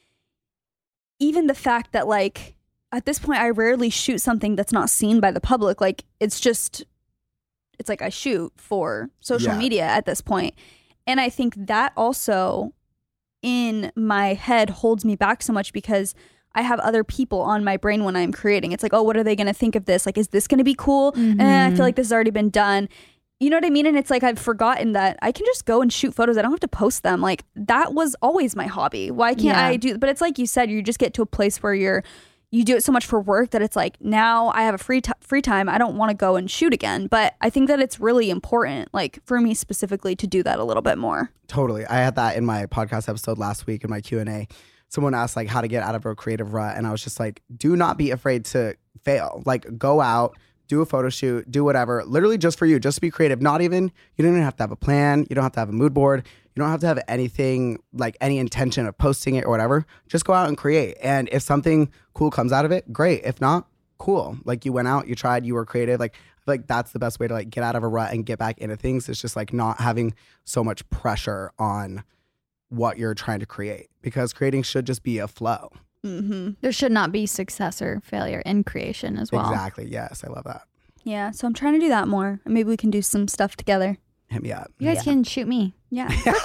F: even the fact that like, at this point, I rarely shoot something that's not seen by the public. Like, it's like I shoot for social media at this point. And I think that also in my head holds me back so much, because I have other people on my brain when I'm creating. It's like, oh, what are they going to think of this? Like, is this going to be cool? And I feel like this has already been done. You know what I mean? And it's like, I've forgotten that I can just go and shoot photos. I don't have to post them. Like, that was always my hobby. Why can't I do? But it's like you said, you just get to a place where you do it so much for work that it's like, now I have a free time. I don't want to go and shoot again. But I think that it's really important, like for me specifically, to do that a little bit more.
E: Totally. I had that in my podcast episode last week in my Q&A. Someone asked like how to get out of a creative rut. And I was just like, do not be afraid to fail. Like, go out, do a photo shoot, do whatever, literally just for you, just to be creative. Not even, you don't even have to have a plan. You don't have to have a mood board. You don't have to have anything, like any intention of posting it or whatever. Just go out and create. And if something cool comes out of it, great. If not, cool. Like, you went out, you tried, you were creative. Like, I feel like that's the best way to like get out of a rut and get back into things. It's just like not having so much pressure on what you're trying to create, because creating should just be a flow.
D: There should not be success or failure in creation as well.
E: Exactly. Yes. I love that.
F: Yeah. So I'm trying to do that more. Maybe we can do some stuff together.
E: Hit me up.
D: You guys can shoot me.
F: Yeah.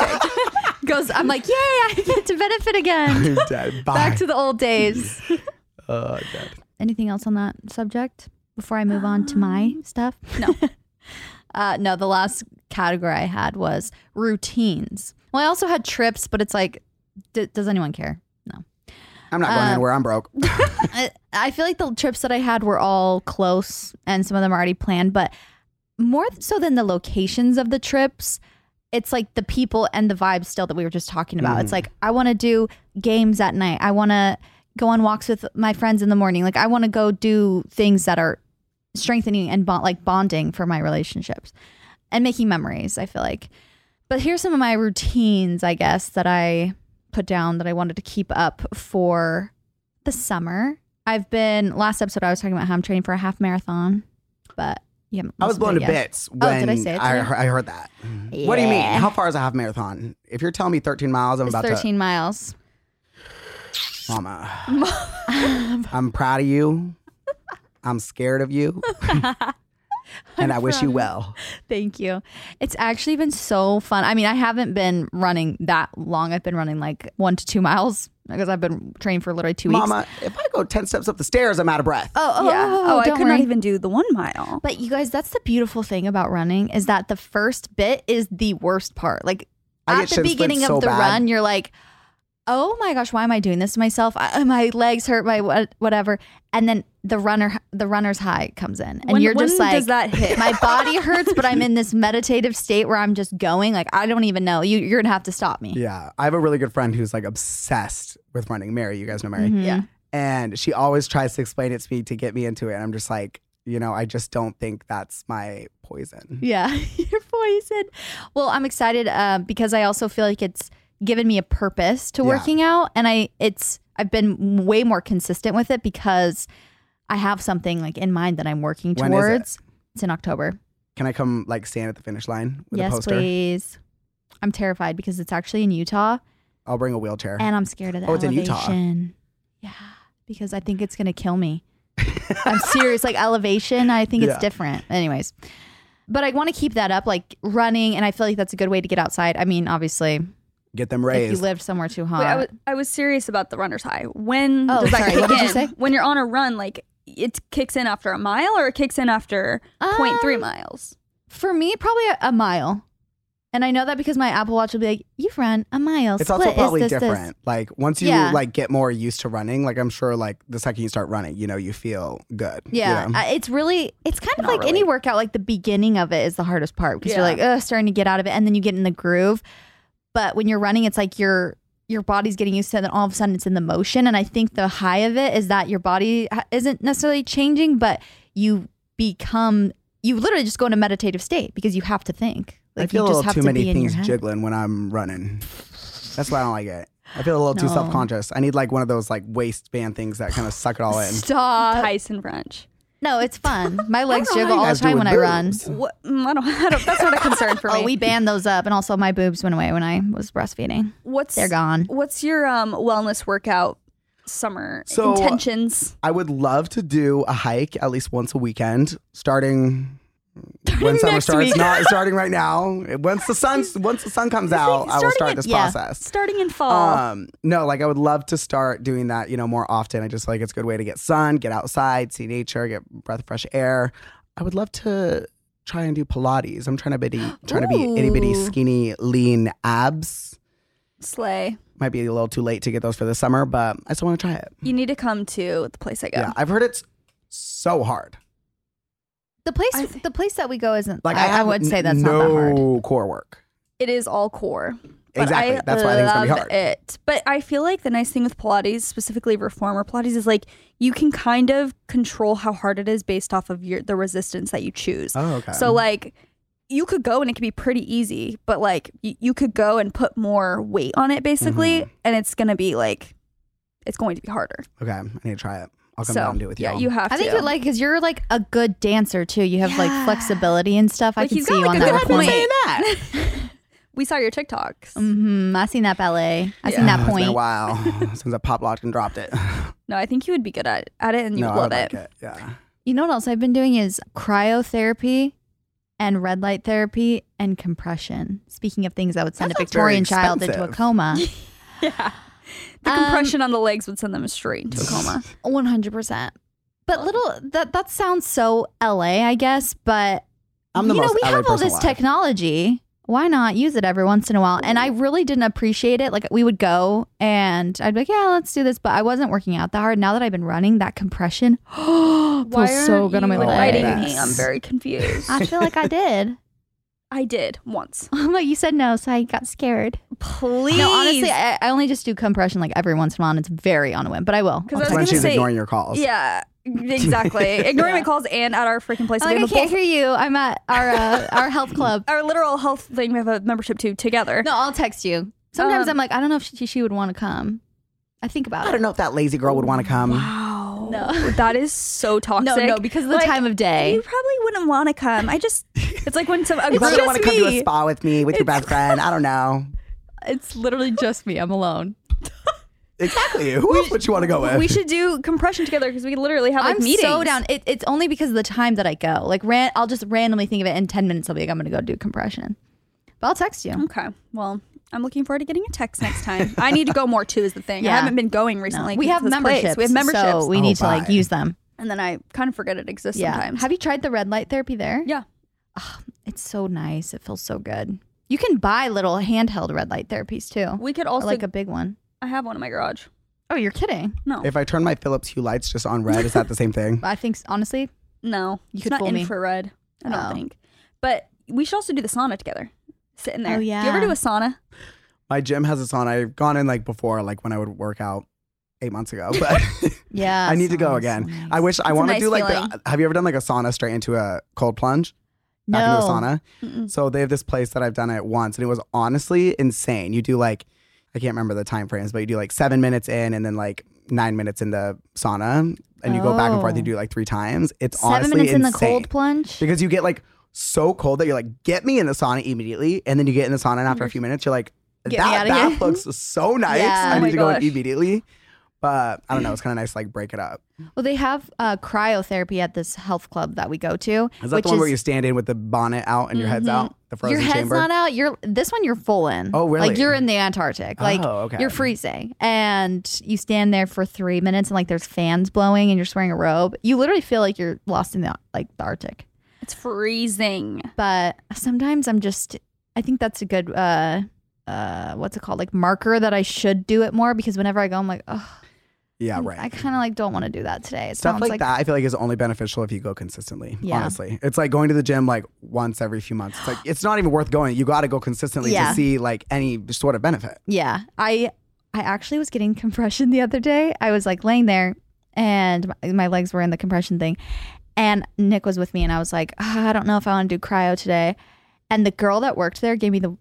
D: I'm like, yay, I get to benefit again.
E: I'm dead. Bye.
D: Back to the old days.
E: Dead.
D: Anything else on that subject before I move on to my stuff?
F: No.
D: No, the last category I had was routines. Well, I also had trips, but it's like, does anyone care? No.
E: I'm not going anywhere. I'm broke.
D: I feel like the trips that I had were all close, and some of them are already planned, but more so than the locations of the trips, it's like the people and the vibes still that we were just talking about. It's like, I want to do games at night. I want to go on walks with my friends in the morning. Like, I want to go do things that are strengthening and bonding for my relationships and making memories, I feel like. But here's some of my routines, I guess, that I put down that I wanted to keep up for the summer. Last episode I was talking about how I'm training for a half marathon, but you haven't
E: I was blown to
D: listened to it yet.
E: bits when
D: did I say it
E: I
D: today?
E: heard that. What do you mean? How far is a half marathon? If you're telling me 13 miles, I'm
D: It's
E: about
D: 13 miles.
E: Mama, I'm proud of you. I'm scared of you. And I wish you well.
D: Thank you. It's actually been so fun. I mean, I haven't been running that long. I've been running like 1 to 2 miles because I've been training for literally 2 weeks.
E: Mama, if I go 10 steps up the stairs, I'm out of breath.
F: I
D: don't
F: could
D: worry.
F: not even do the 1 mile.
D: But you guys, that's the beautiful thing about running is that the first bit is the worst part. Like
E: I
D: at
E: get
D: the
E: shin
D: beginning
E: splints
D: of
E: so
D: the
E: bad.
D: run, you're like, oh my gosh, why am I doing this to myself? My legs hurt, my whatever. And then the runner's high comes in, and you're just
F: when
D: like,
F: does that hit?
D: my body hurts, but I'm in this meditative state where I'm just going. Like I don't even know. You're gonna have to stop me.
E: Yeah. I have a really good friend who's like obsessed with running. Mary, you guys know Mary?
F: Yeah.
E: And she always tries to explain it to me to get me into it. And I'm just like, I just don't think that's my poison.
D: Yeah, you're poison. Well, I'm excited because I also feel like it's given me a purpose to working out, and I've been way more consistent with it because I have something like in mind that I'm working
E: When is it?
D: towards. It's in October.
E: Can I come like stand at the finish line with a
D: Yes,
E: poster?
D: please. I'm terrified because it's actually in Utah,
E: I'll bring a wheelchair.
D: and I'm scared of the
E: Oh, it's in
D: elevation.
E: Utah.
D: Yeah, because I think it's gonna kill me. I'm serious. Like elevation, I think it's
E: Yeah.
D: different. Anyways, but I want to keep that up, like running, and I feel like that's a good way to get outside. I mean, obviously,
E: Get them
D: if you
E: raised.
D: lived somewhere too hot.
F: Wait, I was serious about the runner's high. When
D: Oh,
F: does that
D: sorry,
F: kick
D: what did you
F: in?
D: say?
F: When you're on a run, like it kicks in after a mile or it kicks in after 0.3 miles?
D: For me, probably a mile. And I know that because my Apple Watch will be like, you've run a mile.
E: It's
D: Split
E: also
D: is
E: probably
D: this,
E: different. Like once you
D: Yeah.
E: like get more used to running, like I'm sure like the second you start running, you feel good.
D: Yeah,
E: you know?
D: it's kind of
F: Not
D: like any
F: really.
D: workout. Like the beginning of it is the hardest part because you're like, starting to get out of it, and then you get in the groove. But when you're running, it's like your body's getting used to it, and then all of a sudden it's in the motion. And I think the high of it is that your body isn't necessarily changing, but you literally just go into meditative state because you have to think. Like
E: I feel
D: you
E: a
D: just
E: little
D: have
E: too
D: to
E: many
D: be in your
E: things
D: head.
E: jiggling when I'm running. That's why I don't like it. I feel a little too
D: No.
E: self-conscious. I need like one of those like waistband things that kind of suck it all in.
D: Stop.
F: Tyson French.
D: No, it's fun. My legs
E: know how
D: jiggle
E: you
D: all the
E: guys do
D: time
E: with
D: when I run.
E: boobs.
F: What? I don't. That's not a concern for me.
D: Oh, we banned those up, and also my boobs went away when I was breastfeeding.
F: They're
D: gone.
F: What's your wellness workout summer
E: So,
F: intentions?
E: I would love to do a hike at least once a weekend, starting when summer
D: next
E: starts.
D: week.
E: Not starting right now. Once the sun comes out, I will start this process.
F: Starting in fall.
E: No, like I would love to start doing that, more often. I just feel like it's a good way to get sun, get outside, see nature, get a breath of fresh air. I would love to try and do Pilates. I'm trying to be itty bitty
D: Ooh.
E: skinny lean abs.
F: Slay.
E: Might be a little too late to get those for the summer, but I still want to try it.
F: You need to come to the place I go.
E: Yeah, I've heard it's so hard.
D: The place that we go isn't.
E: Like
D: I
E: have
D: would say that's not that hard.
E: no core work.
F: It is all core. But
E: Exactly. That's why I think it's gonna be
F: love
E: hard.
F: it. But I feel like the nice thing with Pilates, specifically reformer Pilates, is like you can kind of control how hard it is based off of the resistance that you choose.
E: Oh, okay.
F: So like you could go and it could be pretty easy, but like you could go and put more weight on it basically,
E: Mm-hmm.
F: and it's going to be harder.
E: Okay, I need to try it. I'll come
F: So
E: down and do it with you.
F: yeah, you have to.
D: I think you would like because you're like a good dancer too. You have like flexibility and stuff. I
F: Like,
D: can
F: he's
D: see
F: got,
D: you
F: like,
D: on
F: a
D: that
F: good
D: point.
F: point.
E: that.
F: We saw your TikToks.
D: I seen that ballet. I seen
F: Yeah.
D: that
E: It's been a
D: point.
E: while since I pop locked and dropped it.
F: No, I think you would be good at it, and you
E: No,
F: would
E: I
F: love
E: would
F: it.
E: like it. Yeah.
D: You know what else I've been doing is cryotherapy and red light therapy and compression. Speaking of things that would send
E: That
D: a
E: sounds very
D: Victorian child into a
E: expensive.
D: coma.
F: Yeah. The compression on the legs would send them straight into a coma.
D: 100%. But that sounds so LA, I guess. But
E: I'm the most
D: we
E: LA
D: have all
E: person
D: this
E: alive.
D: technology. Why not use it every once in a while? And I really didn't appreciate it. Like we would go and I'd be like, yeah, let's do this. But I wasn't working out that hard. Now that I've been running, that compression feels so good on my
F: fighting
D: legs.
F: me? I'm very confused.
D: I feel like I did.
F: I did once.
D: I'm like, you said no, so I got scared.
F: Please.
D: No, honestly, I only just do compression like every once in a while, and it's very on a whim, but I will.
F: Because I
E: That's
F: was
E: when
F: gonna
E: she's
F: say,
E: ignoring your calls.
F: Yeah, exactly. Ignoring my calls and at our freaking place.
D: I'm like, I
F: We have
D: can't
F: both-
D: hear you. I'm at our health club.
F: our literal health thing. We have a membership to together.
D: No, I'll text you. Sometimes I'm like, I don't know if she would want to come. I think about
E: I
D: it.
E: don't know if that lazy girl would want to come.
F: Wow.
D: No.
F: That is so toxic.
D: No, because of the
F: Like,
D: time of day.
F: You probably wouldn't want to come. It's like when a
E: You
F: group
E: probably don't want to come to a
D: me.
E: spa with me, with your best friend. I don't know.
D: It's literally just me. I'm alone.
E: Exactly. Who else would you want to go with?
F: We should do compression together because we literally have like
D: I'm
F: meetings.
D: so down. It's only because of the time that I go. Like, I'll just randomly think of it in 10 minutes. I'll be like, I'm going to go do compression. But I'll text you.
F: Okay. Well, I'm looking forward to getting a text next time. I need to go more too is the thing. I
D: Yeah.
F: haven't been going recently.
D: We
F: 'cause
D: have
F: of this
D: memberships.
F: place. We have memberships.
D: So we need to like
E: bye.
D: use them.
F: And then I kind of forget it exists
D: Yeah.
F: sometimes.
D: Have you tried the red light therapy there?
F: Yeah.
D: It's so nice. It feels so good. You can buy little handheld red light therapies too.
F: We could
D: Or
F: also
D: like a big one.
F: I have one in my garage.
D: Oh, you're kidding.
F: No.
E: If I turn my Philips Hue lights just on red, is that the same thing?
D: I think, honestly,
F: No.
D: You
F: It's
D: could
F: not
D: fool me.
F: infrared. I don't
D: Oh.
F: think. But we should also do the sauna together. Sit in there.
D: Oh,
F: Do you
D: yeah.
F: ever do a sauna?
E: My gym has a sauna. I've gone in like before, like when I would work out 8 months ago. But
D: yeah.
E: I need to go
D: sauna's
E: again.
D: so nice.
E: I wish I
F: a
E: want to
F: nice
E: do like
F: feeling.
E: have you ever done like a sauna straight into a cold plunge? Back into a
D: No.
E: sauna.
F: Mm-mm.
E: So they have this place that I've done it once, and it was honestly insane. You do like, I can't remember the time frames, but you do like 7 minutes in and then like 9 minutes in the sauna, and you go back and forth. You
D: Oh.
E: do it like 3 times. It's
D: 7
E: honestly
D: minutes in the
E: insane.
D: cold plunge?
E: Because you get like so cold that you're like, get me in the sauna immediately, and then you get in the sauna, and after a few minutes, you're like,
D: Get me outta
E: that
D: here.
E: looks so nice.
D: Yeah.
E: I
F: Oh
E: need
F: my
E: to go in
F: gosh.
E: immediately. But I don't know. It's kind of nice to like break it up.
D: Well, they have cryotherapy at this health club that we go to.
E: Is that the one where you stand in with the bonnet out and your head's out, the frozen
D: Your head's
E: chamber?
D: not out. This one you're full in.
E: Oh, really?
D: Like you're in the Antarctic. Like
E: Oh, okay.
D: you're freezing, and you stand there for 3 minutes, and like there's fans blowing, and you're just wearing a robe. You literally feel like you're lost in the Arctic.
F: It's freezing.
D: But sometimes I think that's a good what's it called, like marker that I should do it more, because whenever I go, I'm like, oh,
E: Yeah, right.
D: I kind of like don't want to do that today. It
E: Stuff
D: sounds
E: like that, I feel like is only beneficial if you go consistently.
D: Yeah.
E: Honestly, it's like going to the gym like once every few months. It's like it's not even worth going. You got to go consistently
D: Yeah.
E: to see like any sort of benefit.
D: Yeah. I actually was getting compression the other day. I was like laying there and my legs were in the compression thing. And Nick was with me and I was like, I don't know if I want to do cryo today. And the girl that worked there gave me the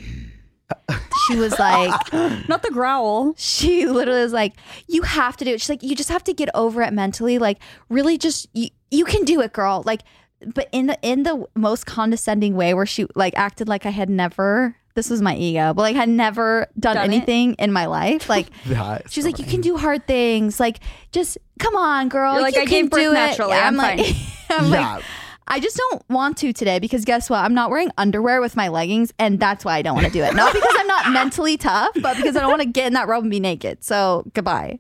D: she was like,
F: Not the growl.
D: she literally was like, you have to do it. She's like, you just have to get over it mentally. Like, really just, you can do it, girl. Like, but in the most condescending way where she like acted like I had never, this was my ego, but like had never done
F: Done it?
D: anything in my life. Like,
E: That's
D: she's
E: so
D: like, you
E: funny.
D: can do hard things. Like, just come on, girl.
F: You're like,
D: you
F: I
D: can
F: gave birth
D: do it.
F: naturally.
D: Yeah,
F: I'm
D: like,
F: fine.
D: I'm
E: Yeah.
D: like, I just don't want to today because guess what? I'm not wearing underwear with my leggings, and that's why I don't want to do it. Not because I'm not mentally tough, but because I don't want to get in that robe and be naked. So goodbye.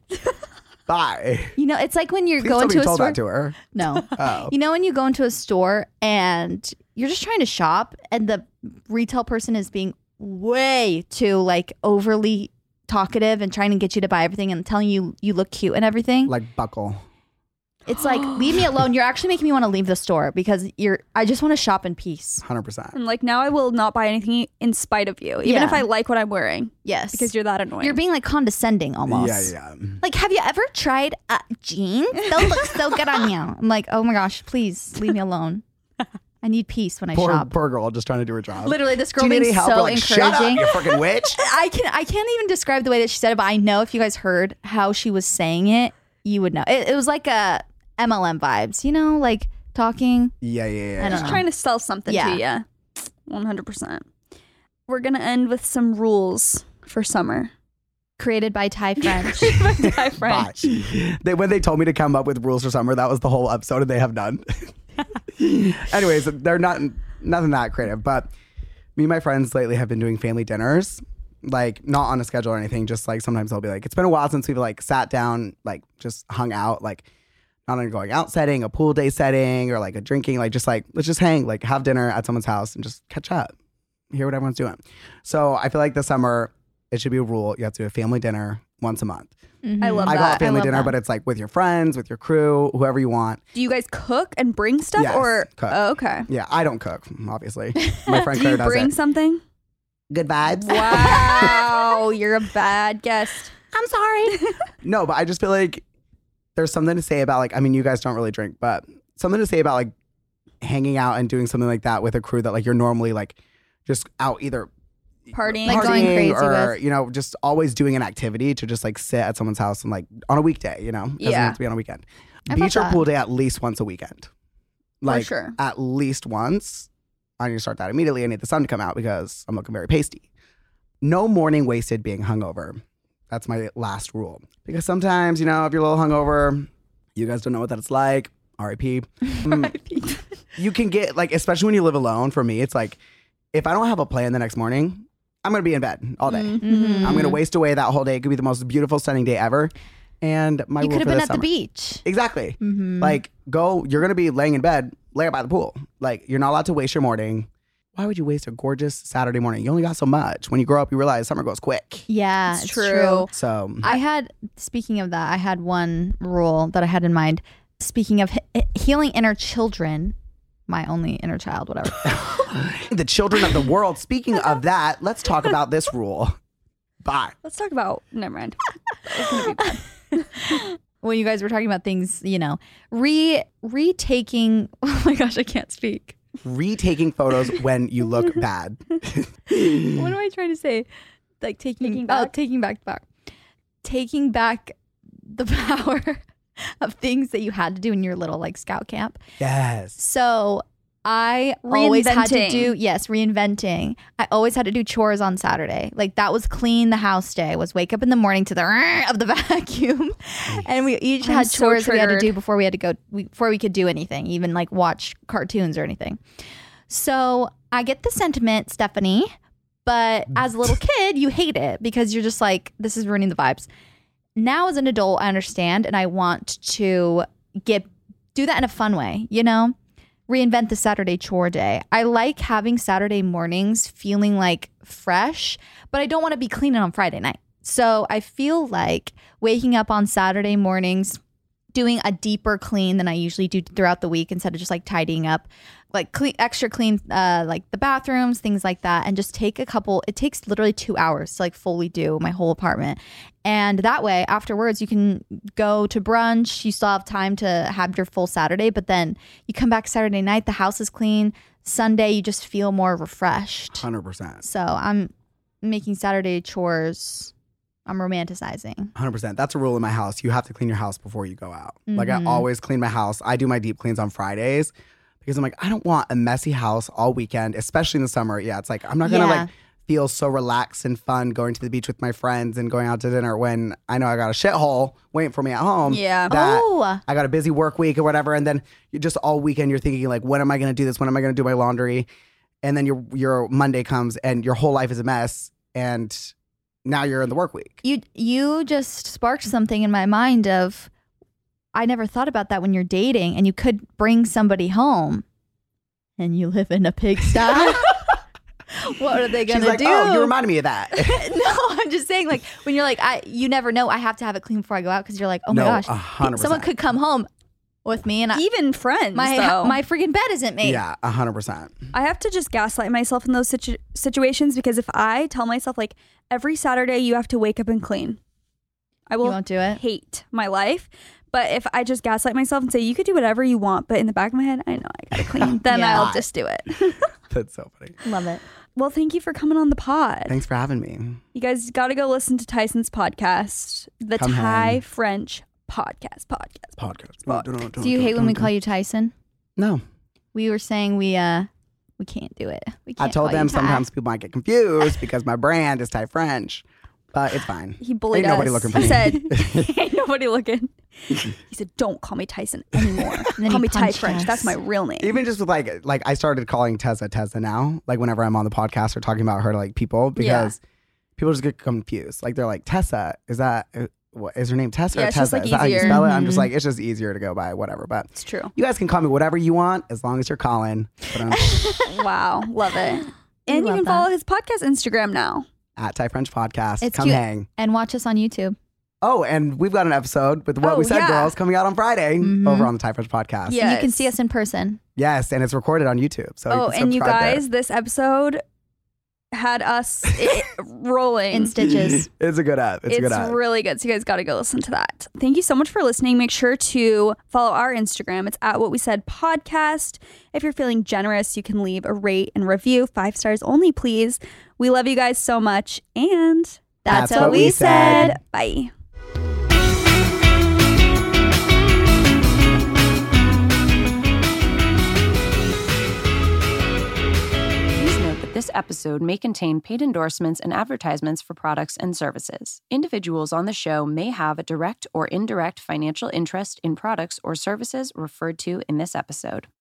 E: Bye.
D: You know, it's like when you're
E: Please
D: going
E: tell me
D: to
E: you
D: a
E: told
D: store.
E: that to her.
D: No.
E: Oh.
D: You know when you go into a store and you're just trying to shop and the retail person is being way too like overly talkative and trying to get you to buy everything and telling you you look cute and everything.
E: Like buckle.
D: It's like, leave me alone. You're actually making me want to leave the store because I just want to shop in peace.
E: 100%.
F: I'm like, now I will not buy anything in spite of you, even
D: Yeah.
F: if I like what I'm wearing,
D: Yes.
F: because you're that annoying.
D: You're being like condescending almost.
E: Yeah.
D: Like, have you ever tried jeans? They'll look so good on you. I'm like, oh my gosh, please leave me alone. I need peace when I shop.
E: Poor girl just trying to do her job.
D: Literally, this
E: Do
D: girl
E: you need
D: being
E: any help?
D: so
E: We're like, shut up,
D: encouraging.
E: you freaking witch.
D: I can't even describe the way that she said it, but I know if you guys heard how she was saying it, you would know. It was like a MLM vibes, you know, like talking.
E: Yeah.
D: I don't
F: just
D: know.
F: trying to sell something to you. 100%. We're gonna end with some rules for summer.
D: Created by Thai French.
F: Hi, French.
E: When they told me to come up with rules for summer, that was the whole episode, and they have none. Anyways, they're nothing that creative. But me and my friends lately have been doing family dinners, like not on a schedule or anything. Just like sometimes they'll be like, it's been a while since we've like sat down, like just hung out, like not on a going out setting, a pool day setting, or like a drinking, like just like let's just hang, like have dinner at someone's house and just catch up, hear what everyone's doing. So I feel like this summer it should be a rule. You have to do a family dinner once a month.
F: I love
E: I call
F: that.
E: it family
D: love
E: dinner,
D: that.
E: but it's like with your friends, with your crew, whoever you want.
F: Do you guys cook and bring stuff,
E: Yes,
F: or
E: cook.
F: Oh, okay?
E: Yeah, I don't cook, obviously. My friend
F: Do you
E: Claire does
F: bring
E: it.
F: something?
E: Good vibes.
F: Wow, you're a bad guest.
D: I'm sorry.
E: No, but I just feel like there's something to say about like, I mean, you guys don't really drink, but something to say about like hanging out and doing something like that with a crew that like you're normally like just out either
F: Partying.
D: Like going crazy
E: or
D: with.
E: you know just always doing an activity to just like sit at someone's house and like on a weekday, you know, doesn't
F: Yeah.
E: have to be on a weekend.
D: I
E: Beach
D: love
E: or
D: that.
E: pool day at least once a weekend, like
F: sure.
E: at least once. I need to start that immediately. I need the sun to come out because I'm looking very pasty. No morning wasted being hungover. That's my last rule. Because sometimes, if you're a little hungover, you guys don't know what that's like. R.I.P. You can get, especially when you live alone, for me, it's like, if I don't have a plan the next morning, I'm going to be in bed all day.
D: Mm-hmm.
E: I'm going to waste away that whole day. It could be the most beautiful, stunning day ever. And my
D: You
E: rule
D: could have
E: for
D: been
E: this
D: at
E: summer,
D: the beach.
E: Exactly.
D: Mm-hmm.
E: You're going to be laying in bed, lay out by the pool. You're not allowed to waste your morning. Why would you waste a gorgeous Saturday morning? You only got so much. When you grow up, you realize summer goes quick.
D: Yeah,
F: It's
D: it's
F: true.
D: true.
E: So
D: Speaking of that, I had one rule that I had in mind. Speaking of healing inner children, my only inner child, whatever.
E: the children of the world. Speaking of that, let's talk about this rule. Bye.
F: Let's talk about. Never mind. That was gonna be bad.
D: When you guys were talking about things, retaking. Oh my gosh, I can't speak.
E: Retaking photos when you look bad.
D: What am I trying to say? Taking back the power of things that you had to do in your little scout camp.
E: Yes.
D: So I always had to
F: Reinventing.
D: Reinventing. I always had to do chores on Saturday. That was clean the house day, was wake up in the morning to the of the vacuum. And we each
F: I'm
D: had
F: so
D: chores that we had to do
F: triggered.
D: before we could do anything, even watch cartoons or anything. So I get the sentiment, Stephanie, but as a little kid, you hate it because you're just this is ruining the vibes. Now as an adult, I understand, and I want to do that in a fun way, reinvent the Saturday chore day. I like having Saturday mornings feeling fresh, but I don't want to be cleaning on Friday night. So I feel like waking up on Saturday mornings, doing a deeper clean than I usually do throughout the week instead of just tidying up, extra clean, the bathrooms, things like that, and just take it takes literally 2 hours to fully do my whole apartment. And that way, afterwards, you can go to brunch. You still have time to have your full Saturday, but then you come back Saturday night, the house is clean. Sunday, you just feel more refreshed.
E: 100%.
D: So I'm making Saturday chores. I'm romanticizing.
E: 100%. That's a rule in my house. You have to clean your house before you go out. I always clean my house. I do my deep cleans on Fridays because I'm I don't want a messy house all weekend, especially in the summer. Yeah, it's I'm not going to feel so relaxed and fun going to the beach with my friends and going out to dinner when I know I got a shithole waiting for me at home.
F: Yeah.
E: That I got a busy work week or whatever. And then you just all weekend you're thinking when am I going to do this? When am I going to do my laundry? And then your Monday comes and your whole life is a mess. And now you're in the work week.
D: You just sparked something in my mind of, I never thought about that when you're dating and you could bring somebody home and you live in a pigsty. What are they going to do?
E: Oh, you reminded me of that.
D: No, I'm just saying when you're you never know. I have to have it clean before I go out because you're oh my gosh,
E: 100%.
D: someone could come home with me and
F: Even friends, though.
D: my freaking bed isn't made.
E: Yeah, 100%.
F: I have to just gaslight myself in those situations because if I tell myself every Saturday you have to wake up and clean, I will
D: You won't do it?
F: hate my life. But if I just gaslight myself and say you could do whatever you want, but in the back of my head, I know I gotta clean, then
D: Yeah.
F: I'll just do it.
E: That's so funny.
D: Love it.
F: Well, thank you for coming on the pod.
E: Thanks for having me.
F: You guys got to go listen to Tyson's podcast, the
E: Come
F: Thai
E: hang.
F: French podcast.
E: Podcast.
D: Do you hate when we call you Tyson?
E: No.
D: We were saying we can't do it. We
E: I
D: can't
E: told
D: call you
E: them
D: Ty.
E: sometimes people might get confused because my brand is Thai French, but it's fine.
F: He bullied
E: Ain't nobody
F: us.
E: looking for
F: He
E: me.
F: said, ain't nobody looking. He said, don't call me Tyson anymore.
D: then
F: Call
D: he
F: me Thai
D: punched
F: French.
D: us.
F: That's my real name.
E: Even just with I started calling Tessa now, whenever I'm on the podcast or talking about her to people because people just get confused. They're like, Tessa, is that, what, is her name Tessa
F: Yeah,
E: or
F: it's just,
E: Tessa? Is that how you
F: easier.
E: spell it? I'm just it's just easier to go by, whatever. But
F: It's true.
E: you guys can call me whatever you want as long as you're calling. But I'm
F: Wow. Love it. And you
D: love
F: can follow
D: that.
F: his podcast Instagram now.
E: at Thai French Podcast.
D: It's
E: Come
D: cute.
E: hang.
D: And watch us on YouTube.
E: Oh, and we've got an episode with What
F: Oh,
E: We Said
F: yeah.
E: Girls coming out on Friday over on the Thai French Podcast.
F: Yeah.
D: And you can
F: Yes.
D: see us in person.
E: Yes, and it's recorded on YouTube. So
F: Oh,
E: you can
F: and you
E: subscribe there.
F: guys, this episode had us rolling.
D: In stitches.
E: It's a good app. It's a good app.
F: really good. So you guys got to go listen to that. Thank you so much for listening. Make sure to follow our Instagram. It's at What We Said Podcast. If you're feeling generous, you can leave a rate and review. 5 stars only, please. We love you guys so much. And
D: That's what we said.
F: Bye.
G: Please note that this episode may contain paid endorsements and advertisements for products and services. Individuals on the show may have a direct or indirect financial interest in products or services referred to in this episode.